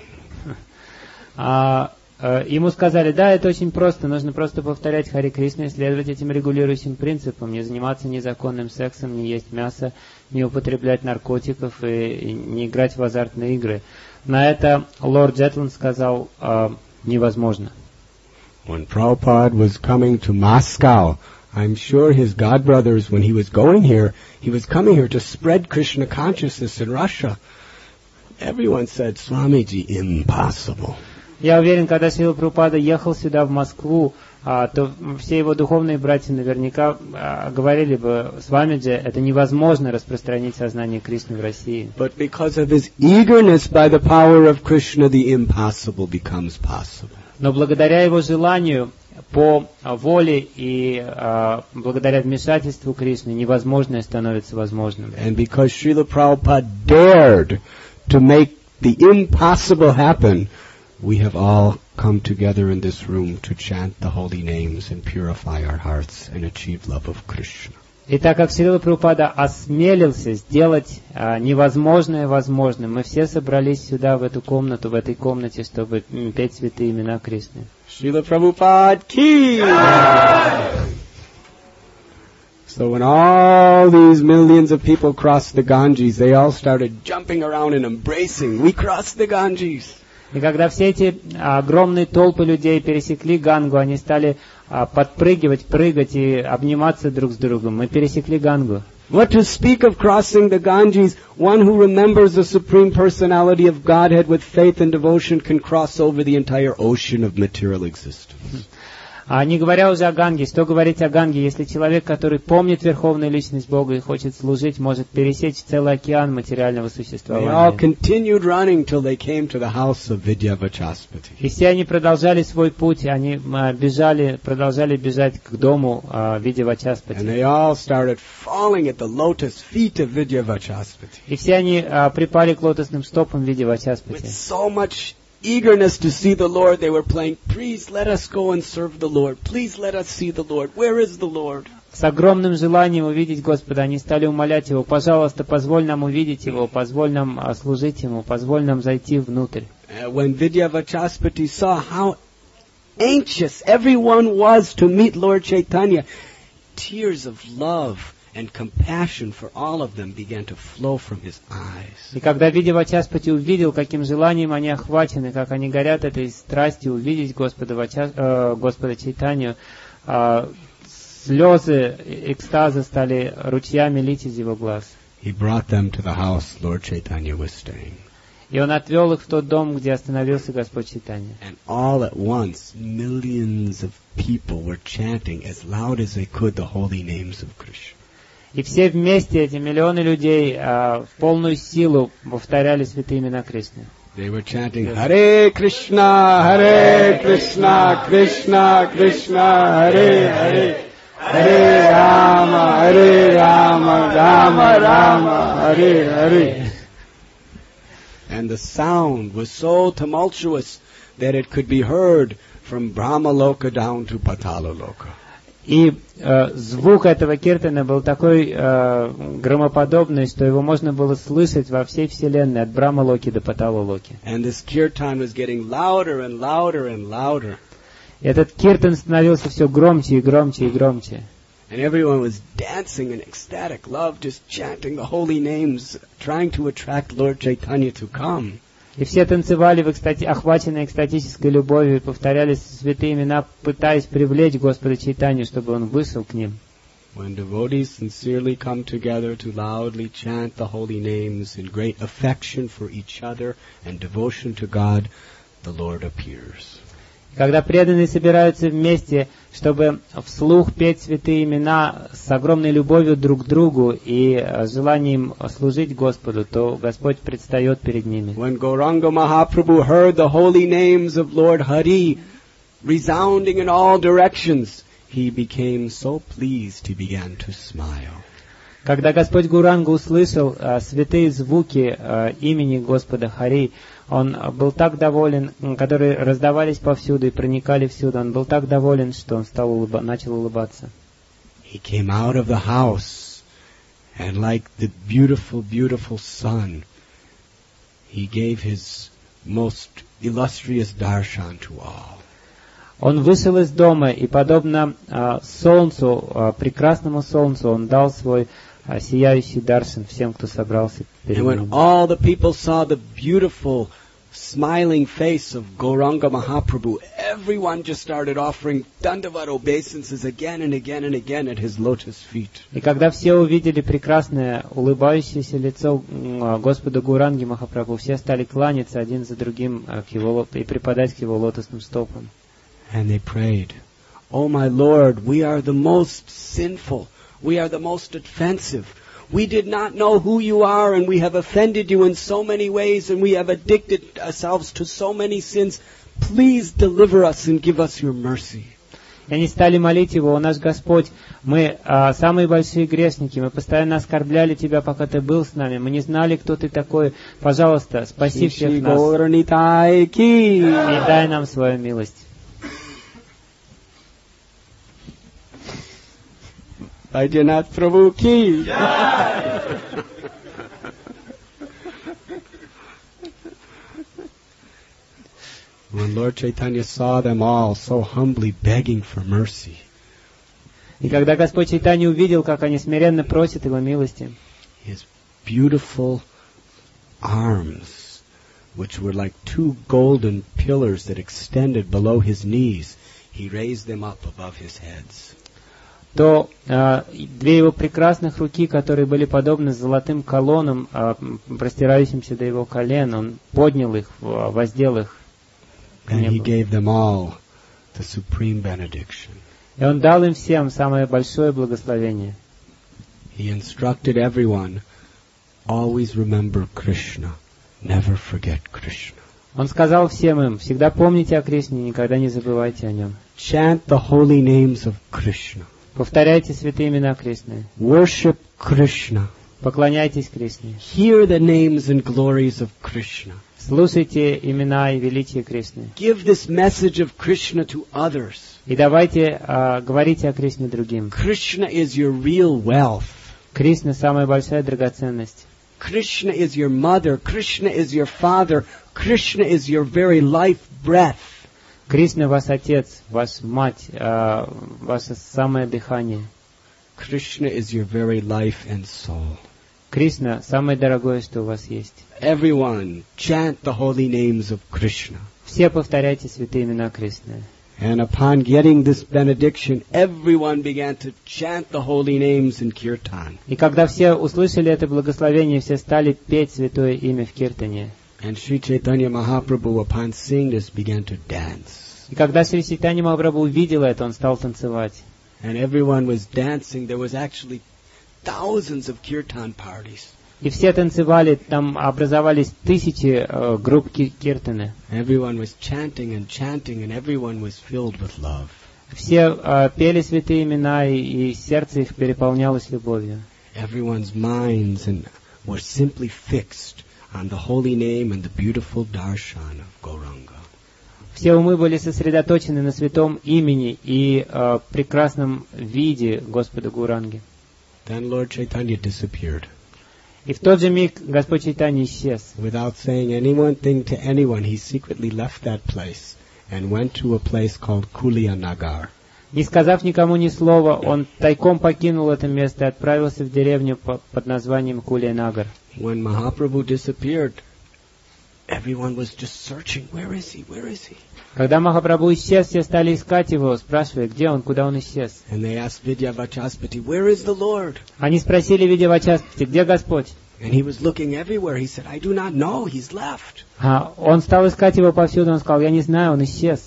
Ему сказали: да, это очень просто, нужно просто повторять Харе Кришна и следовать этим регулирующим принципам, не заниматься незаконным сексом, не есть мясо, не употреблять наркотиков и не играть в азартные игры. На это лорд Джетланд сказал: невозможно. When Prabhupada was coming to Moscow, I'm sure his godbrothers, when he was going here, he was coming here to spread Krishna consciousness in Russia. Everyone said, Swamiji, impossible. Я уверен, когда Шрила Прабхупада ехал сюда, в Москву, то все его духовные братья наверняка говорили бы: Свамиджи, это невозможно распространить сознание Кришны в России. But because of his eagerness by the power of Krishna, the impossible becomes possible. Но благодаря его желанию, по воле и благодаря вмешательству Кришны, невозможное становится возможным. And because Srila Prabhupada dared to make the impossible happen, we have all come together in this room to chant the holy names and purify our hearts and achieve love of Krishna. И так как Шрила Прабхупада осмелился сделать невозможное возможным, мы все собрались сюда, в эту комнату, в этой комнате, чтобы петь святые имена Кришны. Srila Prabhupada ki! So when all these millions of people crossed the Ganges, they all started jumping around and embracing. We crossed the Ganges. И когда все эти огромные толпы людей пересекли Гангу, они стали подпрыгивать, прыгать и обниматься друг с другом. Мы пересекли Гангу. What to speak of crossing the Ganges? One who remembers the Supreme Personality of Godhead with faith and devotion can cross over the entire ocean of material existence. А не говоря уже о Ганге, что говорить о Ганге, если человек, который помнит Верховную Личность Бога и хочет служить, может пересечь целый океан материального существования. И все они продолжали свой путь, они продолжали бежать к дому Видьявачаспати. И все они припали к лотосным стопам Видьявачаспати. Eagerness to see the Lord, they were playing, please let us go and serve the Lord. Please let us see the Lord. Where is the Lord? С огромным желанием увидеть Господа, они стали умолять Его, пожалуйста, позволь нам увидеть Его, позволь нам служить Ему, позволь нам зайти внутрь. When Vidyavachaspati saw how anxious everyone was to meet Lord Chaitanya, tears of love and compassion for all of them began to flow from his eyes. И когда Видьявачаспати увидел, каким желанием они охвачены, как они горят этой страстью увидеть Господа Чайтанью, слезы экстаза стали ручьями лить из его глаз. He brought them to the house Lord Chaitanya was staying. И он отвел их в тот дом, где остановился Господь Чайтанья. And all at once, millions of people were chanting as loud as they could the holy names of Krishna. И все вместе, эти миллионы людей, в полную силу повторяли святые имена Кришны. They were chanting, Hare Krishna, Hare Krishna, Krishna Krishna, Hare Hare, Hare Rama, Rama Rama, Hare Hare. And the sound was so tumultuous that it could be heard from Brahmaloka down to Patalaloka. И звук этого киртана был такой громоподобный, что его можно было слышать во всей вселенной, от Брахма-локи до Патала-локи. And this kirtan was getting louder and louder and louder. И этот киртан становился все громче и громче и громче. And everyone was dancing in ecstatic love, just chanting the holy names, trying to attract Lord Chaitanya to come. И все танцевали охваченные экстатической любовью и повторяли святые имена, пытаясь привлечь Господа Чайтанью, чтобы он вышел к ним. When devotees sincerely come together to loudly chant the holy names in great affection for each other and devotion to God, the Lord appears. Когда преданные собираются вместе, чтобы вслух петь святые имена с огромной любовью друг к другу и желанием служить Господу, то Господь предстает перед ними. When Gauranga Mahaprabhu heard the holy names of Lord Hari resounding in all directions, he became so pleased he began to smile. Когда Господь Гауранга услышал святые звуки имени Господа Хари, он был так доволен, которые раздавались повсюду и проникали всюду. Он был так доволен, что он начал улыбаться. He came out of the house, and like the beautiful, beautiful sun, he gave his most illustrious darshan to all. Он вышел из дома и, подобно солнцу, прекрасному солнцу, он дал свой сияющий даршан всем, кто собрался перед ним. And when all the people saw the beautiful, smiling face of Gauranga Mahaprabhu, everyone just started offering dandavat obeisances again and again and again at his lotus feet. И когда все увидели прекрасное, улыбающееся лицо Господа Гауранги Махапрабху, все стали кланяться один за другим и припадать к его лотосным стопам. And they prayed, "Oh my Lord, we are the most sinful. We are the most offensive. We did not know who you are, and we have offended you in so many ways, and we have addicted ourselves to so many sins. Please deliver us and give us your mercy." И они стали молить его: «О наш Господь, мы самые большие грешники, мы постоянно оскорбляли Тебя, пока Ты был с нами, мы не знали, кто Ты такой. Пожалуйста, спаси всех нас и дай нам свою милость». Baidyanath Prabhu ki. When Lord Chaitanya saw them all so humbly begging for mercy, и когда Господь Чайтанья увидел, как они смиренно просят Его милости, His beautiful arms which were like two golden pillars that extended below his knees, he raised them up above his heads. То две его прекрасных руки, которые были подобны золотым колоннам, простирающимся до его колен, он поднял их, воздел их к And he небу. gave them all the supreme benediction. И он дал им всем самое большое благословение. He instructed everyone, always remember Krishna, never forget Krishna. Он сказал всем им: всегда помните о Кришне, никогда не забывайте о нем. Chant the holy names of Krishna. Повторяйте святые имена Кришны. Worship Krishna. Поклоняйтесь Кришне. Hear the names and glories of Krishna. Слушайте имена и величие Кришны. Give this message of Krishna to others. И давайте говорите о Кришне другим. Krishna is your real wealth. Кришна — самая большая драгоценность. Krishna is your mother. Krishna is your father. Krishna is your very life breath. Кришна — ваш отец, ваш мать, ваше самое дыхание. Krishna is your very life and soul. Кришна — самое дорогое, что у вас есть. Everyone, chant the holy names of Krishna. Все повторяйте святые имена Кришны. And upon getting this benediction, everyone began to chant the holy names in kirtan. И когда все услышали это благословение, все стали петь святое имя в киртане. And Sri Chaitanya Mahaprabhu, upon seeing this, began to dance. И когда Шри Чайтанья Махапрабху увидел это, он стал танцевать. And everyone was dancing. There was actually thousands of kirtan parties. И все танцевали, там образовались тысячи групп киртаны. Everyone was chanting, and everyone was filled with love. Все пели святые имена, и сердце их переполнялось любовью. Everyone's minds were simply fixed on the holy name and the beautiful darshan of Gauranga. Все умы были сосредоточены на святом имени и прекрасном виде Господа Гауранги. Then Lord Chaitanya disappeared. И в тот же миг Господь Чайтанья исчез. Without saying anything to anyone, he secretly left that place and went to a place called Kuliyanagar. Не сказав никому ни слова, он тайком покинул это место и отправился в деревню под названием Кулия-Нагар. When Mahaprabhu disappeared, everyone was just searching. Where is he? Where is he? Когда Махапрабху исчез, все стали искать его, спрашивая, где он, куда он исчез. And they asked Vidyavachaspati, where is the Lord? Они спросили Видьявачаспати, где Господь? And he was looking everywhere. He said, I do not know. He's left. Он стал искать его повсюду, он сказал, я не знаю, он исчез.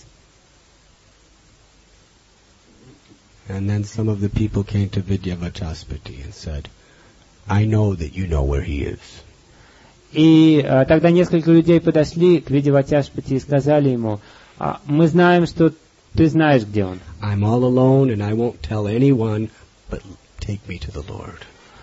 And then some of the people came to Vidyavachaspati and said, I know that you know where he is. И тогда несколько людей подошли к Видьявачаспати и сказали ему, мы знаем, что ты знаешь, где он. I'm all alone and I won't tell anyone, but take me to the Lord.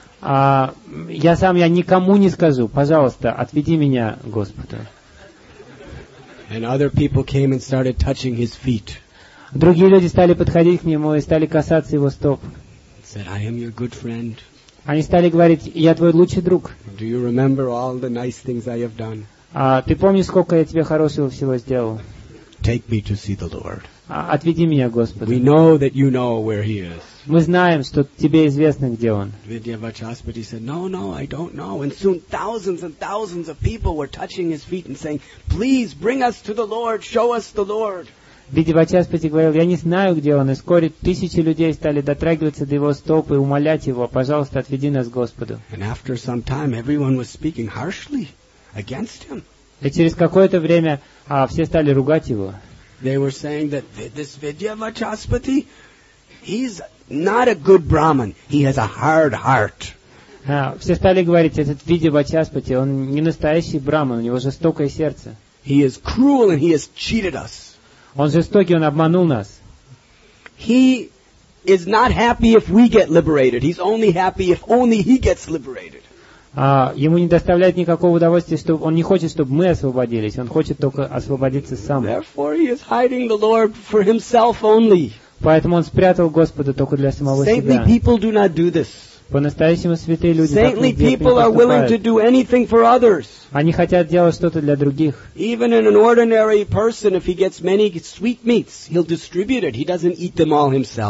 Я никому не скажу, пожалуйста, отведи меня к Господу. And other people came and started touching his feet. Другие люди стали подходить к нему и стали касаться его стоп. Said, I am your good friend. Они стали говорить, я твой лучший друг. Do you remember all the nice things I have done? Ты помнишь, сколько я тебе хорошего всего сделал? Take me to see the Lord. Отведи меня к Господу. We know that you know where he is. Мы знаем, что тебе известно, где он. Vidyavachaspati said, no, I don't know. And soon thousands and thousands of people were touching his feet and saying, please bring us to the Lord, show us the Lord. Видьявачаспати говорил, я не знаю, где он, и вскоре тысячи людей стали дотрагиваться до его стоп и умолять его, пожалуйста, отведи нас к Господу. And after some time, everyone was speaking harshly against him. И через какое-то время все стали ругать его. They were saying that this Vidyavachaspati, he's not a good Brahmin. He has a hard heart. Все стали говорить, этот Видьявачаспати, он не настоящий браман, у него жестокое сердце. He is cruel and he has cheated us. Он жестокий, он обманул нас. He is not happy if we get liberated. He's only happy if only he gets liberated. Ему не доставляет никакого удовольствия, что он не хочет, чтобы мы освободились. Он хочет только освободиться сам. Therefore, he is hiding the Lord for himself only. Поэтому он спрятал Господа только для самого себя. Saintly people do not do this. По-настоящему святые люди так Saintly не people are willing to поступают. do anything for others. Они хотят делать что-то для других. Even in an ordinary person, if he gets many sweetmeats, he'll distribute it. He doesn't eat them all himself.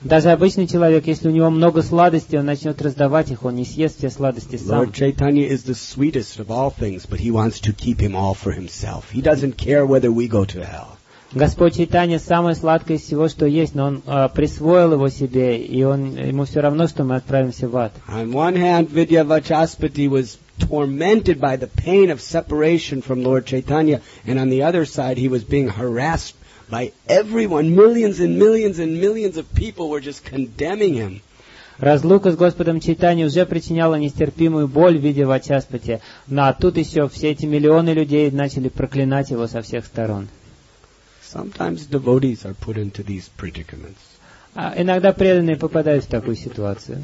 Даже обычный человек, если у него много сладостей, он начнет раздавать их, он не съест все сладости сам. Lord Chaitanya is the sweetest of all things, but he wants to keep him all for himself. He doesn't care whether we go to hell. Господь Чайтанья самое сладкое из всего, что есть, но он присвоил его себе, и ему все равно, что мы отправимся в ад. On one hand, Vidyavachaspati was tormented by the pain of separation from Lord Chaitanya, and on the other side, he was being harassed by everyone. Millions and millions and millions of people were just condemning him. Разлука с Господом Чайтаньей уже причиняла нестерпимую боль в виде Вачаспати, а тут еще все эти миллионы людей начали проклинать его со всех сторон. Sometimes devotees are put into these predicaments. Иногда преданные попадают в такую ситуацию.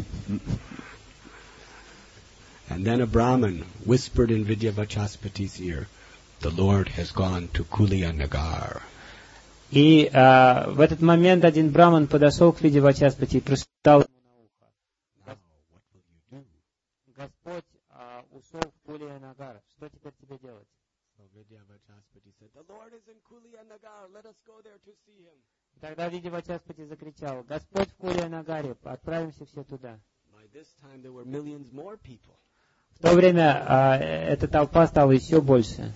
And then a Brahmin whispered in Vidyavachaspati's ear, "The Lord has gone to Kulia Nagar." И в этот момент один браман подошел к Видьявачаспати и прошептал ему на ухо: Господь ушел в Кулия Нагар. Что теперь тебе делать? Тогда Видьявачаспати закричал: Господь в Кулия Нагаре, отправимся все туда. В то время эта толпа стала еще больше.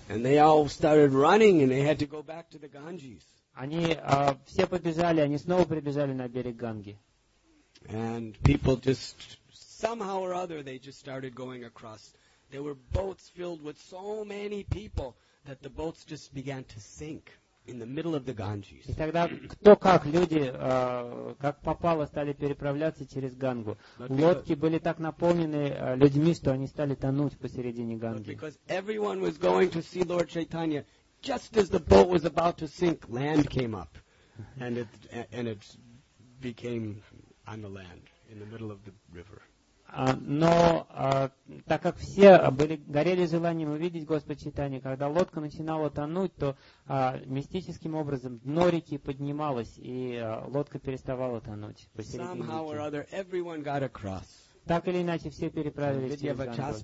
Они все побежали, они снова прибежали на берег Ганги. And people just, somehow or other, they just started going across. There were boats filled with so many people that the boats just began to sink in the middle of the Ganges. И тогда кто как, люди как попало стали переправляться через Гангу. Лодки были так наполнены людьми, что они стали тонуть посередине Ганги. Because everyone was going to see Lord Chaitanya. Just as the boat was about to sink, land came up, and it became on the land in the middle of the river. Но так как все горели желанием увидеть Господа Чайтанью, когда лодка начинала тонуть, то мистическим образом дно реки поднималось, и лодка переставала тонуть посередине реки. Так или иначе, все переправились через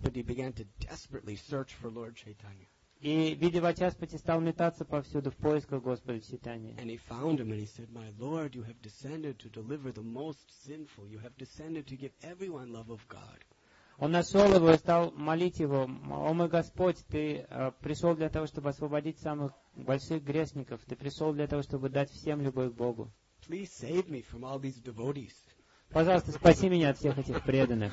Гангу. И Видьявачаспати стал метаться повсюду в поисках Господа Чайтаньи. And he found him and he said, "My Lord, you have descended to deliver the most sinful. You have descended to give everyone love of God." Он нашел его и стал молить его: «О мой Господь, ты пришел для того, чтобы освободить самых больших грешников. Ты пришел для того, чтобы дать всем любовь к Богу. Please save me from all these devotees." Пожалуйста, спаси меня от всех этих преданных.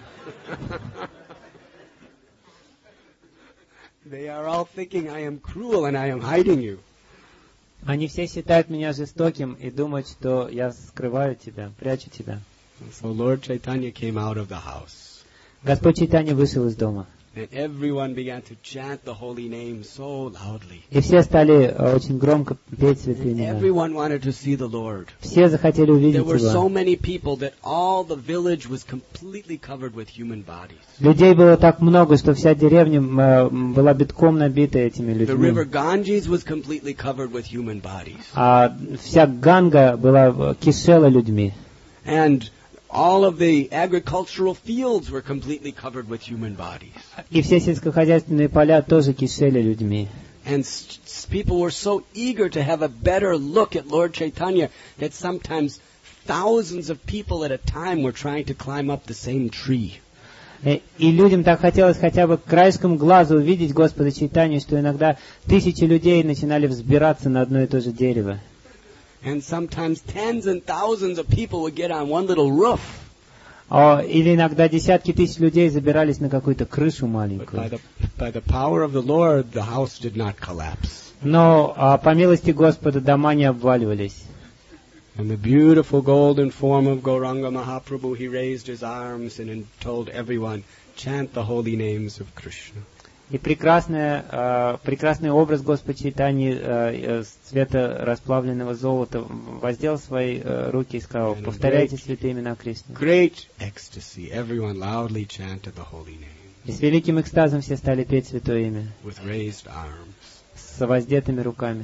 They are all thinking I am cruel and I am hiding you. Они все считают меня жестоким и думают, что я скрываю тебя, прячу тебя. So Lord Chaitanya came out of the house. Господь Чайтанья вышел из дома. And everyone began to chant the holy name so loudly. И все стали очень громко петь святые имена. Everyone wanted to see the Lord. Все захотели увидеть There were его. so many people that all the village was completely covered with human bodies. Людей было так много, что вся деревня была битком набита этими The людьми. river Ganges was completely covered with human bodies. А вся Ганга была кишела людьми. And all of the agricultural fields were completely covered with human bodies. И все сельскохозяйственные поля тоже кишели людьми. And people were so eager to have a better look at Lord Chaitanya that sometimes thousands of people at a time were trying to climb up the same tree. И людям так хотелось хотя бы краешком глаза увидеть Господа Чайтанью, что иногда тысячи людей начинали взбираться на одно и то же дерево. And sometimes tens and thousands of people would get on one little roof. Или иногда десятки тысяч людей забирались на какую-то крышу маленькую. By the power of the Lord, the house did not collapse. Но по милости Господа дома не обваливались. And the beautiful golden form of Gauranga Mahaprabhu, he raised his arms and told everyone, chant the holy names of Krishna. И прекрасный образ Господа Чайтаньи цвета расплавленного золота воздел свои руки и сказал: повторяйте святые имена Кришны. Great ecstasy, everyone loudly chanted the holy name. И с великим экстазом все стали петь святое имя. With raised arms. С воздетыми руками.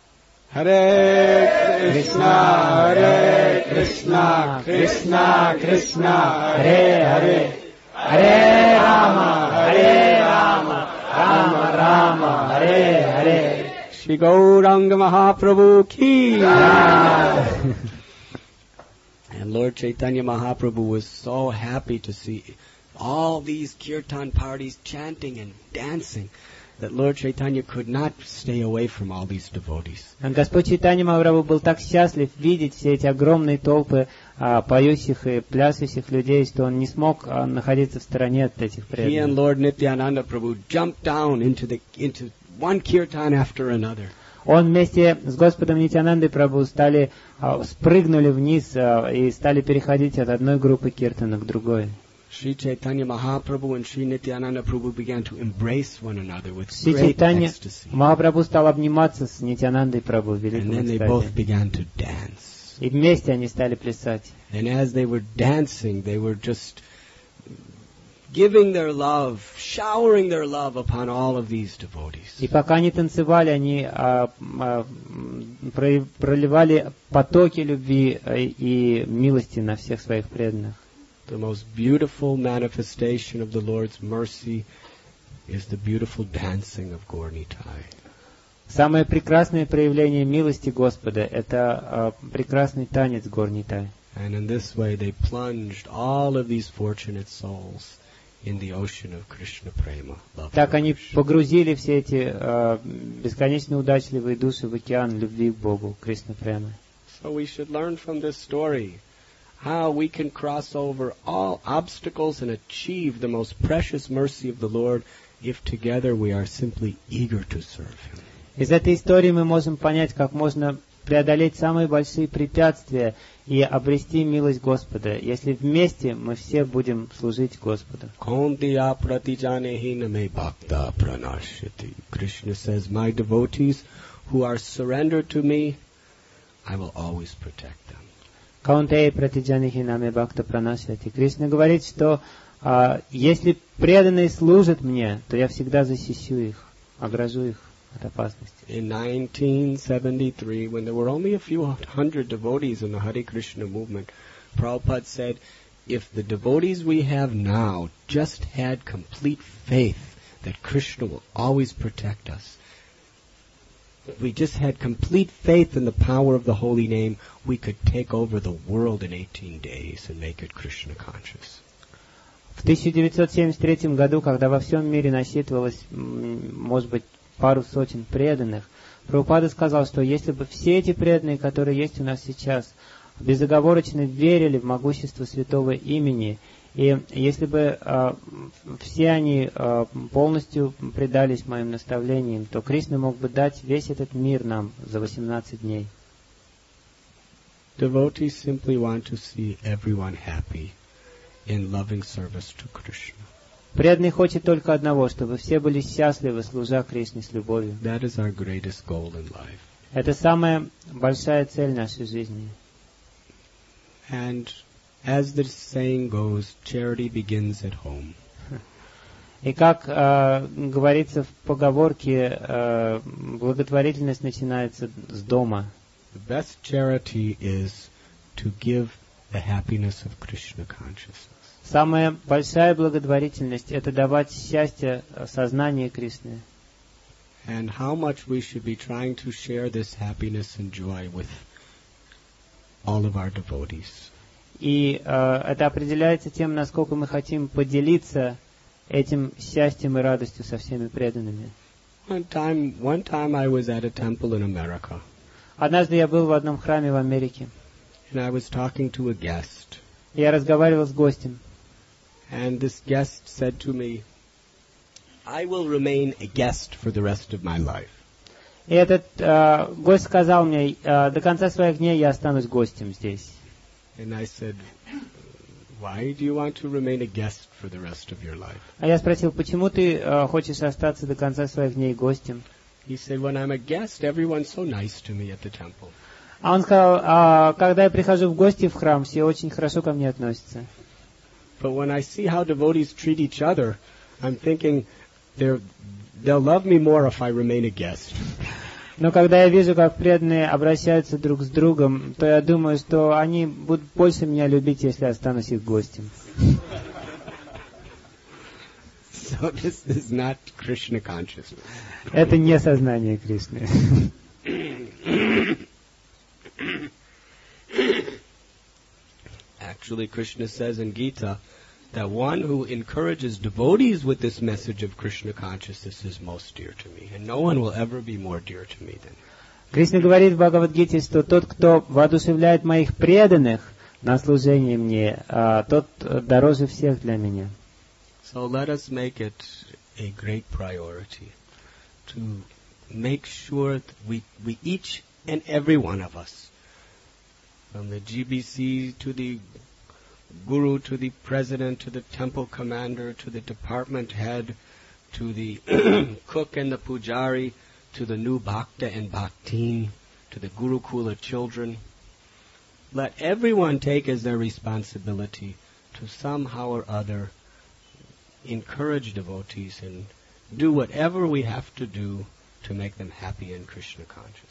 Hare Krishna, Hare Krishna, Krishna Krishna, Hare Hare, Hare Rama, Hare Rama, Rama Rama, Hare Hare. Shri Gauranga Mahaprabhu ki. And Lord Chaitanya Mahaprabhu was so happy to see all these kirtan parties chanting and dancing that Lord Chaitanya could not stay away from all these devotees. Господь Чайтанья Махапрабху был так счастлив видеть все эти огромные толпы поющих и пляшущих людей, что он не смог находиться в стороне от этих He and преданных. Lord Nityananda Prabhu jumped down into one kirtan after another. Он вместе с Господом Нитьянандой Прабху спрыгнули вниз и стали переходить от одной группы киртана к другой. Sri Chaitanya Mahaprabhu and Sri Nityananda Prabhu began to embrace one another with Шри great Чайтанья ecstasy. Махапрабху стал обниматься с Нитьянандой Прабху в And великом then they both экстазе. began to dance. И вместе они стали плясать. And as they were dancing, they were just giving their love, showering their love upon all of these devotees. И пока они танцевали, они проливали потоки любви и милости на всех своих преданных. The most beautiful manifestation of the Lord's mercy is the beautiful dancing of Gaur Nitai. Самое прекрасное проявление милости Господа — это прекрасный танец Гор Нитай. And in this way they plunged all of these fortunate souls in the ocean of Krishna Prema. Love Так for они Krishna. погрузили все эти бесконечно удачливые души в океан любви к Богу, Кришна Према. So we should learn from this story how we can cross over all obstacles and achieve the most precious mercy of the Lord if together we are simply eager to serve Him. Из этой истории мы можем понять, как можно преодолеть самые большие препятствия и обрести милость Господа, если вместе мы все будем служить Господу. Kaundiya pratijanehi name bhakta pranashyati. Krishna says, my devotees who are surrendered to me, I will always protect them. Каунтей пратиджанихи наме бхакта пранашати. Кришна говорит, что если преданные служат мне, то я всегда защищу их, огражу их от опасности. In 1973, when there were only a few hundred devotees in the Hare Krishna movement, Prabhupada said, if the devotees we have now just had complete faith that Krishna will always protect us, if we just had complete faith in the power of the holy name, we could take over the world in 18 days and make it Krishna conscious. В 1973 году, когда во всем мире насчитывалось, может быть, пару сотен преданных, Прабхупада сказал, что если бы все эти преданные, которые есть у нас сейчас, безоговорочно верили в могущество святого имени, и если бы все они полностью предались моим наставлениям, то Кришна мог бы дать весь этот мир нам за 18 дней. Devotees simply want to see everyone happy in loving service to Krishna. Преданный хочет только одного, чтобы все были счастливы, служа Кришне с любовью. That is our greatest goal in life. Это самая большая цель нашей жизни. And as the saying goes, charity begins at home. И как говорится в поговорке, благотворительность начинается с дома. The best charity is to give the happiness of Krishna consciousness. Самая большая благотворительность — это давать счастье сознанию Кришны. And how much we should be trying to share this happiness and joy with all of our devotees. И это определяется тем, насколько мы хотим поделиться этим счастьем и радостью со всеми преданными. One time I was at a temple in America, Однажды я был в одном храме в Америке. and I was talking to a guest. Я разговаривал с гостем. And this guest said to me, I will remain a guest for the rest of my life. И этот гость сказал мне, до конца своих дней я останусь гостем здесь. And I said, why do you want to remain a guest for the rest of your life? А я спросил, почему ты хочешь остаться до конца своих дней гостем? He said, when I'm a guest, everyone's so nice to me at the temple. А он сказал, когда я прихожу в гости в храм, все очень хорошо ко мне относятся. But when I see how devotees treat each other, I'm thinking they'll love me more if I remain a guest. Но когда я вижу, как преданные обращаются друг с другом, то я думаю, что они будут больше меня любить, если я останусь их гостем. So this is not Krishna consciousness. Это не сознание Кришны. Actually, Krishna says in Gita that one who encourages devotees with this message of Krishna consciousness is most dear to me, and no one will ever be more dear to me than him. Кришна говорит в Бхагавад-гите, что тот, кто воодушевляет моих преданных на служение мне, тот дороже всех для меня. So let us make it a great priority to make sure that we each and every one of us, from the GBC to the Guru, to the President, to the Temple Commander, to the Department Head, to the Cook and the Pujari, to the new Bhakta and Bhaktin, to the Gurukula children, let everyone take as their responsibility to somehow or other encourage devotees and do whatever we have to do to make them happy in Krishna consciousness.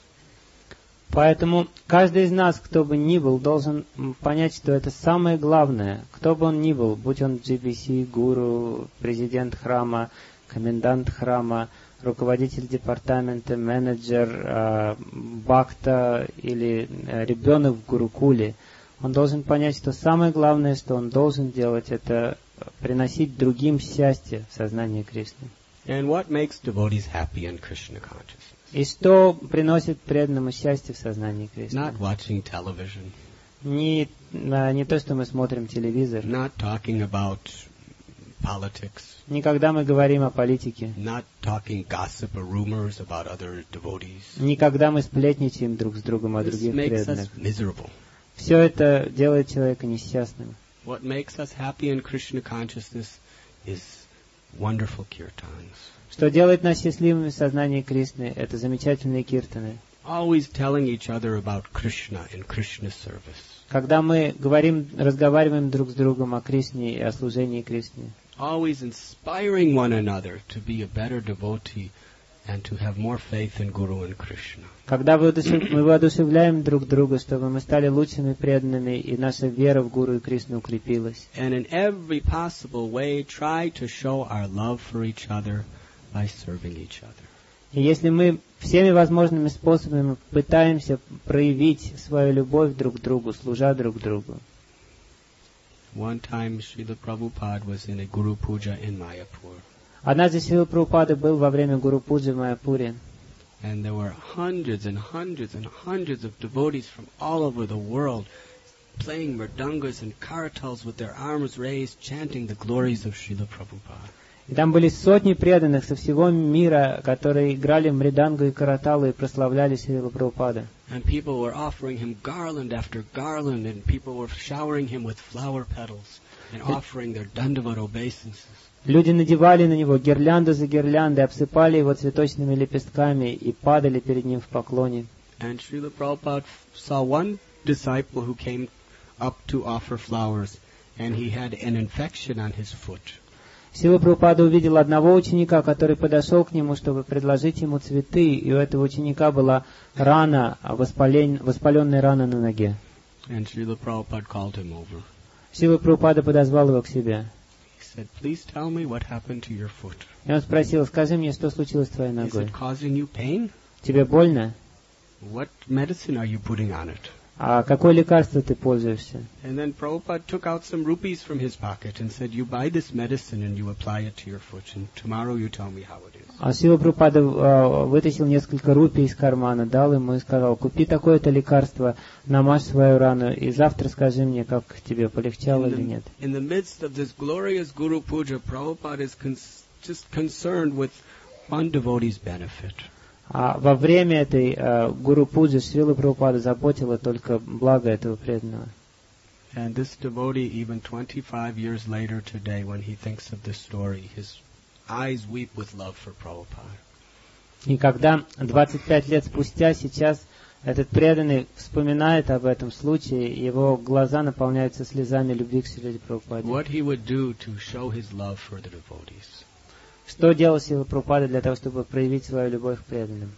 Поэтому каждый из нас, кто бы ни был, должен понять, что это самое главное. Кто бы он ни был, будь он GBC, гуру, президент храма, комендант храма, руководитель департамента, менеджер, бхакта или ребенок в гурукуле, он должен понять, что самое главное, что он должен делать, это приносить другим счастье в сознании Кришны. And what makes devotees happy in Krishna consciousness? И что приносит преданному счастье в сознании Кришны? Not watching television. Не то, что мы смотрим телевизор. Not talking about politics. Не когда мы говорим о политике. Not talking gossip or rumors about other devotees. Не когда мы сплетничаем друг с другом о других преданных. Все это делает человека несчастным. What makes us happy in Krishna consciousness is wonderful kirtans. Что делает нас счастливыми в сознании Кришны, это замечательные киртаны. Always telling each other about Krishna and Krishna service. Когда мы разговариваем друг с другом о Кришне и о служении Кришне. Always inspiring one another to be a better devotee and to have more faith in Guru and Krishna. Когда мы воодушевляем друг друга, чтобы мы стали лучшими преданными, и наша вера в Гуру и Кришну укрепилась. And in every possible way try to show our love for each other by serving each other. И если мы всеми возможными способами пытаемся проявить свою любовь друг к другу, служа друг другу. One time Srila Prabhupada was in a Guru Puja in Mayapur. Однажды Шрила Прабхупада был во время Гуру Пуджи в Майяпуре. And there were hundreds and hundreds and hundreds of devotees from all over the world playing mridangas and karatals with their arms raised, chanting the glories of Srila Prabhupada. И там были сотни преданных со всего мира, которые играли мридангу и караталу и прославляли Шрилу Прабхупаду. And people were offering him garland after garland, and people were showering him with flower petals and offering their dandavat obeisances. Люди надевали на него гирлянду за гирляндой, обсыпали его цветочными лепестками и падали перед ним в поклоне. And Srila Prabhupada saw one disciple who came up to offer flowers, and he had an infection on his foot. Шрила Прабхупада увидел одного ученика, который подошел к нему, чтобы предложить ему цветы, и у этого ученика была рана, воспаленная рана на ноге. And Srila Prabhupada called him over. Шрила Прабхупада подозвал его к себе. He said, "Please tell me what happened to your foot." И он спросил: скажи мне, что случилось с твоей Is ногой? it causing you pain? Тебе больно? What medicine are you putting on it? А какое лекарство ты пользуешься? And then Prabhupada took out some rupees from his pocket and said, "You buy this medicine and you apply it to your foot, and tomorrow you tell me how it is." А Шрила Прабхупада вытащил несколько рупий из кармана, дал ему и сказал: купи такое-то лекарство, намажь свою рану, и завтра скажи мне, как тебе, полегчало или нет. In the midst of this glorious Guru Puja, Prabhupada is just concerned with one devotee's benefit. А во время этой Гуру Пуджи Шрила Прабхупада заботила только благо этого преданного. And this devotee, even 25 years later today, when he thinks of this story, his eyes weep with love for Prabhupada. И когда 25 лет спустя, сейчас, этот преданный вспоминает об этом случае, его глаза наполняются слезами любви к Шриле Прабхупаде. What he would do to show his love for the devotees. Что делал Шрила Прабхупада для того, чтобы проявить свою любовь к преданным?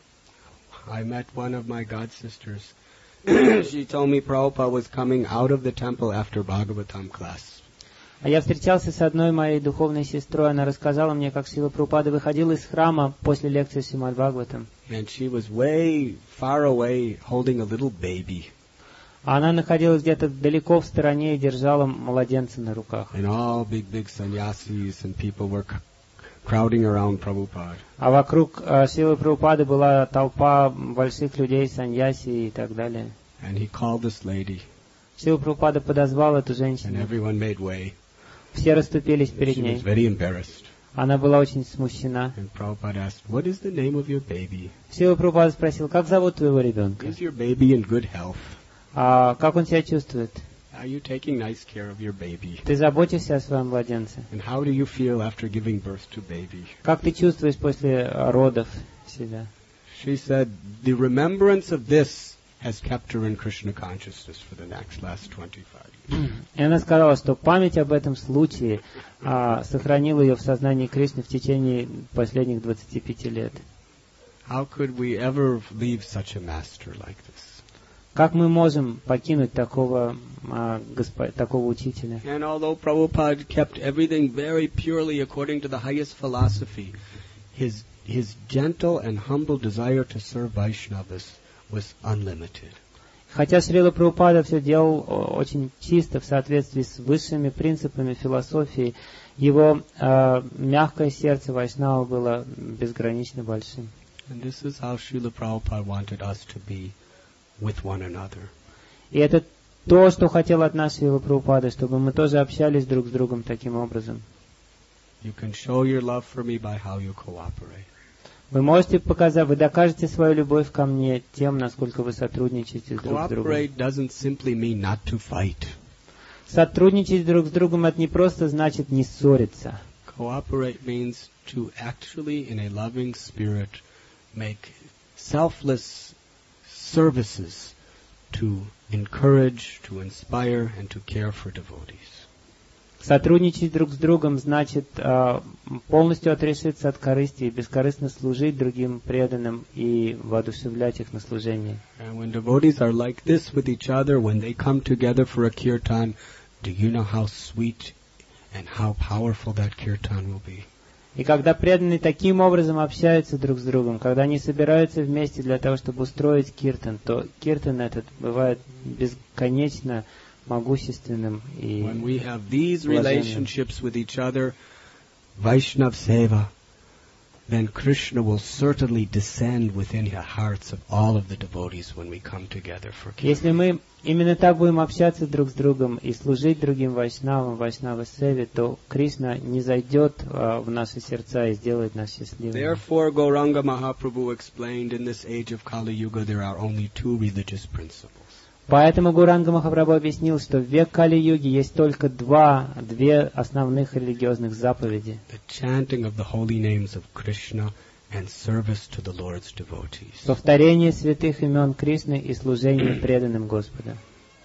I met one of my god sisters. She told me Prabhupada was coming out of the temple after Bhagavatam class. А я встречался с одной моей духовной сестрой, она рассказала мне, как Шрила Прабхупада выходил из храма после лекции Шримад Бхагаватам. And she was way far away holding a little baby. Она находилась где-то далеко в стороне и держала младенца на руках. And all big sannyasis and people were crowding around Prabhupada. А вокруг Шрилы Прабхупады была толпа больших людей, саньяси и так далее. And he called this lady, Шрила Прабхупада подозвал эту and женщину. everyone made way. Все расступились перед She was ней. very embarrassed. Она была очень смущена. And Prabhupada asked, what is the name of your baby? Шрила Прабхупада спросил, как зовут твоего ребенка? Is your baby in good health? А как он себя чувствует? Are you taking nice care of your baby? Ты заботишься о своем младенце? And how do you feel after giving birth to baby? Как ты чувствуешь после родов себя? She said, the remembrance of this has kept her in Krishna consciousness for the last 25 years. И она сказала, что память об этом случае сохранила ее в сознании Кришны в течение последних 25 лет. How could we ever leave such a master like this? Как мы можем покинуть такого учителя? And although Prabhupada kept everything very purely according to the highest philosophy, his gentle and humble desire to serve Vaishnavas was unlimited. Хотя Шрила Прабхупада все делал очень чисто в соответствии с высшими принципами философии, его мягкое сердце Вайшнава было безгранично большим. And this is how Srila Prabhupada wanted us to be with one another. И это то, что хотел от нас Шрила Прабхупада, чтобы мы тоже общались друг с другом таким образом. You can show your love for me by how you cooperate. Вы можете показать, вы докажете свою любовь ко мне тем, насколько вы сотрудничаете друг с другом. Cooperate doesn't simply mean not to fight. Сотрудничать друг с другом это не просто значит не ссориться. Cooperate means to actually, in a loving spirit, make selfless services to encourage, to inspire, and to care for devotees. Сотрудничать друг с другом значит полностью отрешиться от корысти и бескорыстно служить другим преданным и воодушевлять их на служение. And when devotees are like this with each other, when they come together for a kirtan, do you know how sweet and how powerful that kirtan will be? И когда преданные таким образом общаются друг с другом, когда они собираются вместе для того, чтобы устроить киртан, то киртан этот бывает бесконечно могущественным и When we have these relationships with each other, Vaishnav Seva, then Krishna will certainly descend within the hearts of all of the devotees when we come together for kirtan. Если мы именно так будем общаться друг с другом и служить другим вайшнавам, вайшнава-севе, то Кришна не зайдет в наши сердца и сделает нас счастливыми. Therefore, Gauranga Mahaprabhu explained, in this age of Kali Yuga there are only two religious principles. Поэтому Гуранга Махапрабху объяснил, что в век Кали-юги есть только две основных религиозных заповеди. The chanting of the holy names of Krishna and service to the Lord's devotees. Повторение святых имен Кришны и служение преданным Господа.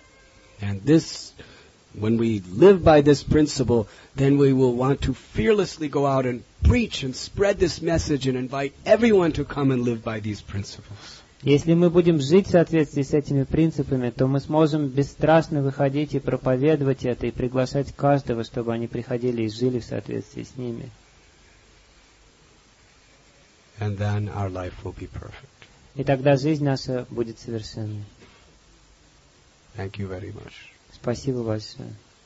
And this, when we live by this principle, then we will want to fearlessly go out and preach and spread this message and invite everyone to come and live by these principles. Если мы будем жить в соответствии с этими принципами, то мы сможем бесстрашно выходить и проповедовать это, и приглашать каждого, чтобы они приходили и жили в соответствии с ними. And then our life will be perfect. И тогда жизнь наша будет совершенной. Thank you very much. Спасибо большое.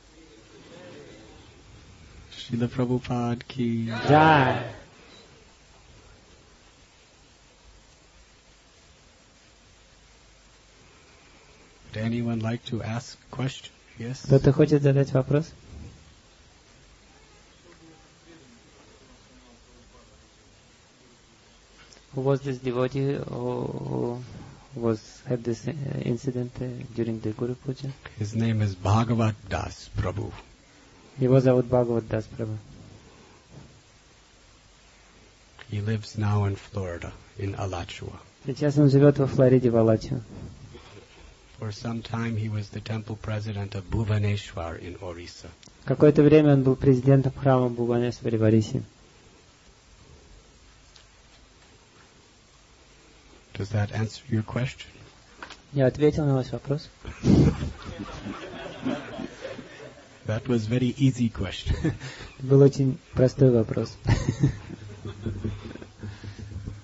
Srila Prabhupada ki. Да. Would anyone like to ask a question? Yes? Кто-то хочет задать вопрос? Who was this devotee who had this incident during the Guru Puja? His name is Bhagavat Das Prabhu. Его зовут Бхагават Дас Прабху. He lives now in Florida, in Alachua. Сейчас он живет во Флориде, в Алачу. For some time he was the temple president of Bhuvaneshwar in Orissa. Какое-то время он был президентом храма Бхуванешвари в Орисе. Does that answer your question? Я ответил на ваш вопрос. That was very easy question. Был очень простой вопрос.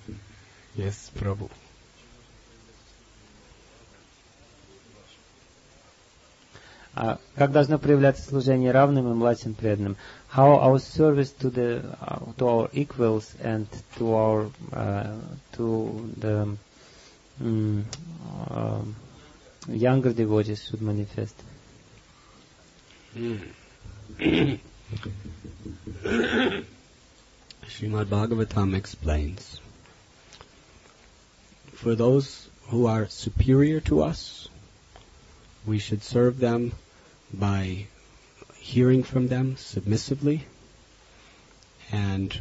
Yes, Prabhu. Как должно проявляться служение равным и младшим преданным? How our service to our equals and to the younger devotees should manifest. Srimad Bhagavatam explains, for those who are superior to us, we should serve them by hearing from them submissively, and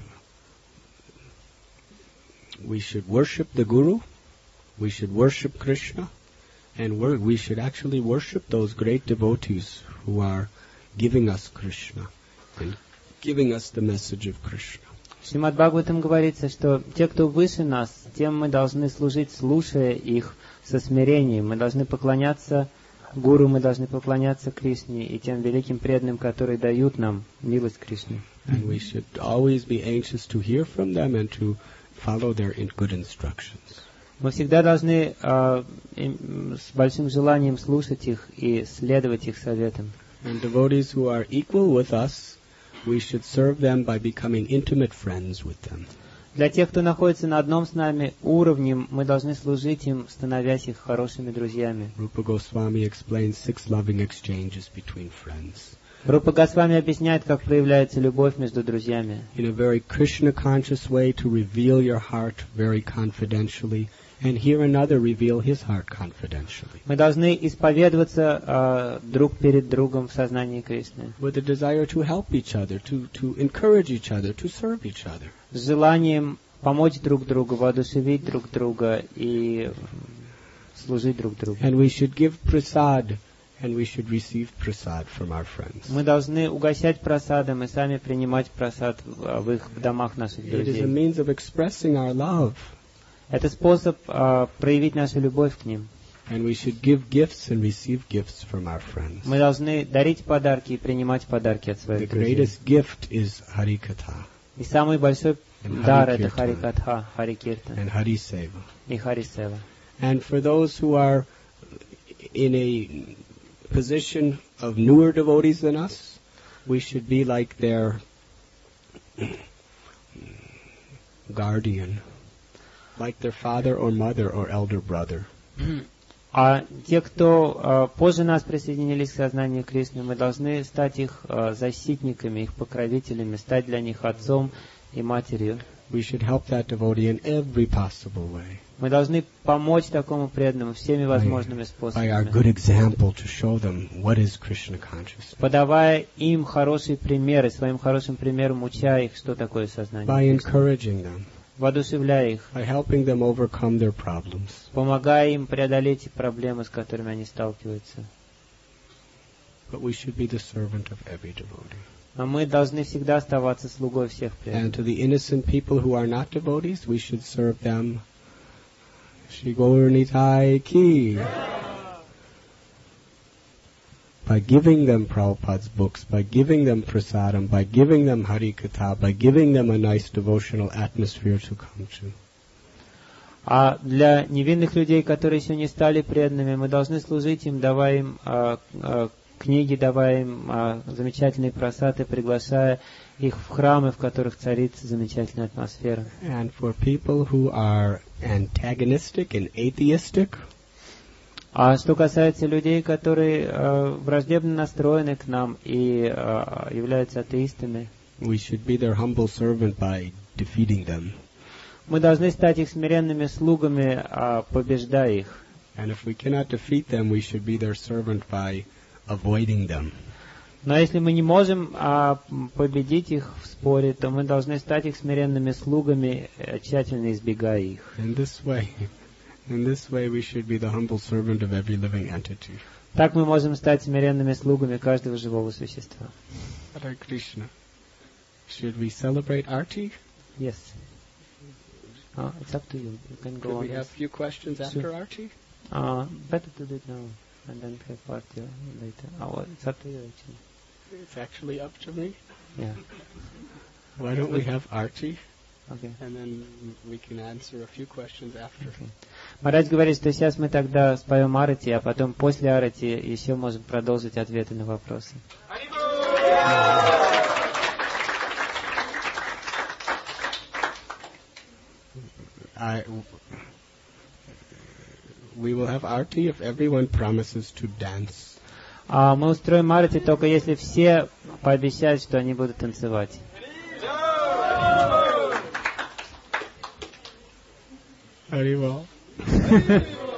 we should worship the Guru, we should worship Krishna, and we should actually worship those great devotees who are giving us Krishna and giving us the message of Krishna. В Шримад Бхагаватам говорится, что те, кто выше нас, тем мы должны служить, слушая их со смирением. Мы должны поклоняться Гуру, мы должны поклоняться Кришне и тем великим преданным, которые дают нам милость Кришны. And we should always be anxious to hear from them and to follow their good instructions. Мы всегда должны с большим желанием слушать их и следовать их советам. And devotees who are equal with us, we should serve them by becoming intimate friends with them. Для тех, кто находится на одном с нами уровне, мы должны служить им, становясь их хорошими друзьями. Rupa Goswami explains 6 loving exchanges between friends. Рупа Госвами объясняет, как проявляется любовь между друзьями. In a very Krishna-conscious way, to reveal your heart very confidentially, and hear another reveal his heart confidentially. Мы должны исповедоваться друг перед другом в сознании Кришны. With a desire to help each other, to encourage each other, to serve each other. С желанием помочь друг другу, воодушевить друг друга и служить друг другу. And we should give prasad, and we should receive prasad from our friends. Мы должны угощать прасадом и сами принимать прасад в их домах наших It is a друзей. means of expressing our love. Это способ проявить нашу любовь к ним. And we should give gifts and receive gifts from our friends. Мы должны дарить подарки и принимать подарки от The своих друзей. greatest gift is Harikatha И самый большой And дар — Hari это Kirtan. Харикатха, Харикиртан and Hariseva. и Харисева. And for those who are in a position of newer devotees than us, we should be like their guardian, like their father or mother or elder brother. А те, кто позже нас присоединились к сознанию Кришны, мы должны стать их защитниками, их покровителями, стать для них отцом и матерью. We should help that devotee in every possible way. Мы должны помочь такому преданному всеми возможными By our способами, good example to show them what is Krishna consciousness. подавая им хорошие примеры, своим хорошим примером уча их, что такое сознание By Кришны, encouraging them, воодушевляя их, by helping them overcome their problems. помогая им преодолеть проблемы, с которыми они сталкиваются. But we should be the servant of every devotee. Но мы должны всегда оставаться слугой всех And преданных. to the innocent people who are not devotees, we should serve them. Shri Gaur Nitai Ki. By giving them Prabhupada's books, by giving them prasadam, by giving them Harikatha, by giving them a nice devotional atmosphere to come to. А для невинных людей, которые еще не стали преданными, мы должны служить им, давая им книги, давая им замечательные просады, приглашая их в храмы, в которых царит замечательная атмосфера. And for people who are antagonistic and atheistic, А что касается людей, которые враждебно настроены к нам и являются атеистами, we should be their humble servant by defeating them. мы должны стать их смиренными слугами, побеждая их. And if we cannot defeat them, we should be their servant by avoiding them. Но если мы не можем победить их в споре, то мы должны стать их смиренными слугами, тщательно избегая их. In this way we should be the humble servant of every living entity. Так мы можем стать смиренными слугами каждого живого существа. Hare Krishna. Should we celebrate Arti? Yes. It's up to you. You can go Could on. we have a few questions after Arti? Better to do it now and then have party later. Well, it's up to you actually. It's actually up to me. Yeah. Why don't we have Arti? Okay. And then we can answer a few questions after. Okay. Марадж говорит, что сейчас мы тогда споем арати, а потом после арати еще можем продолжить ответы на вопросы. We will have arati if everyone promises to dance. А мы устроим арати только если все пообещают, что они будут танцевать. Very well.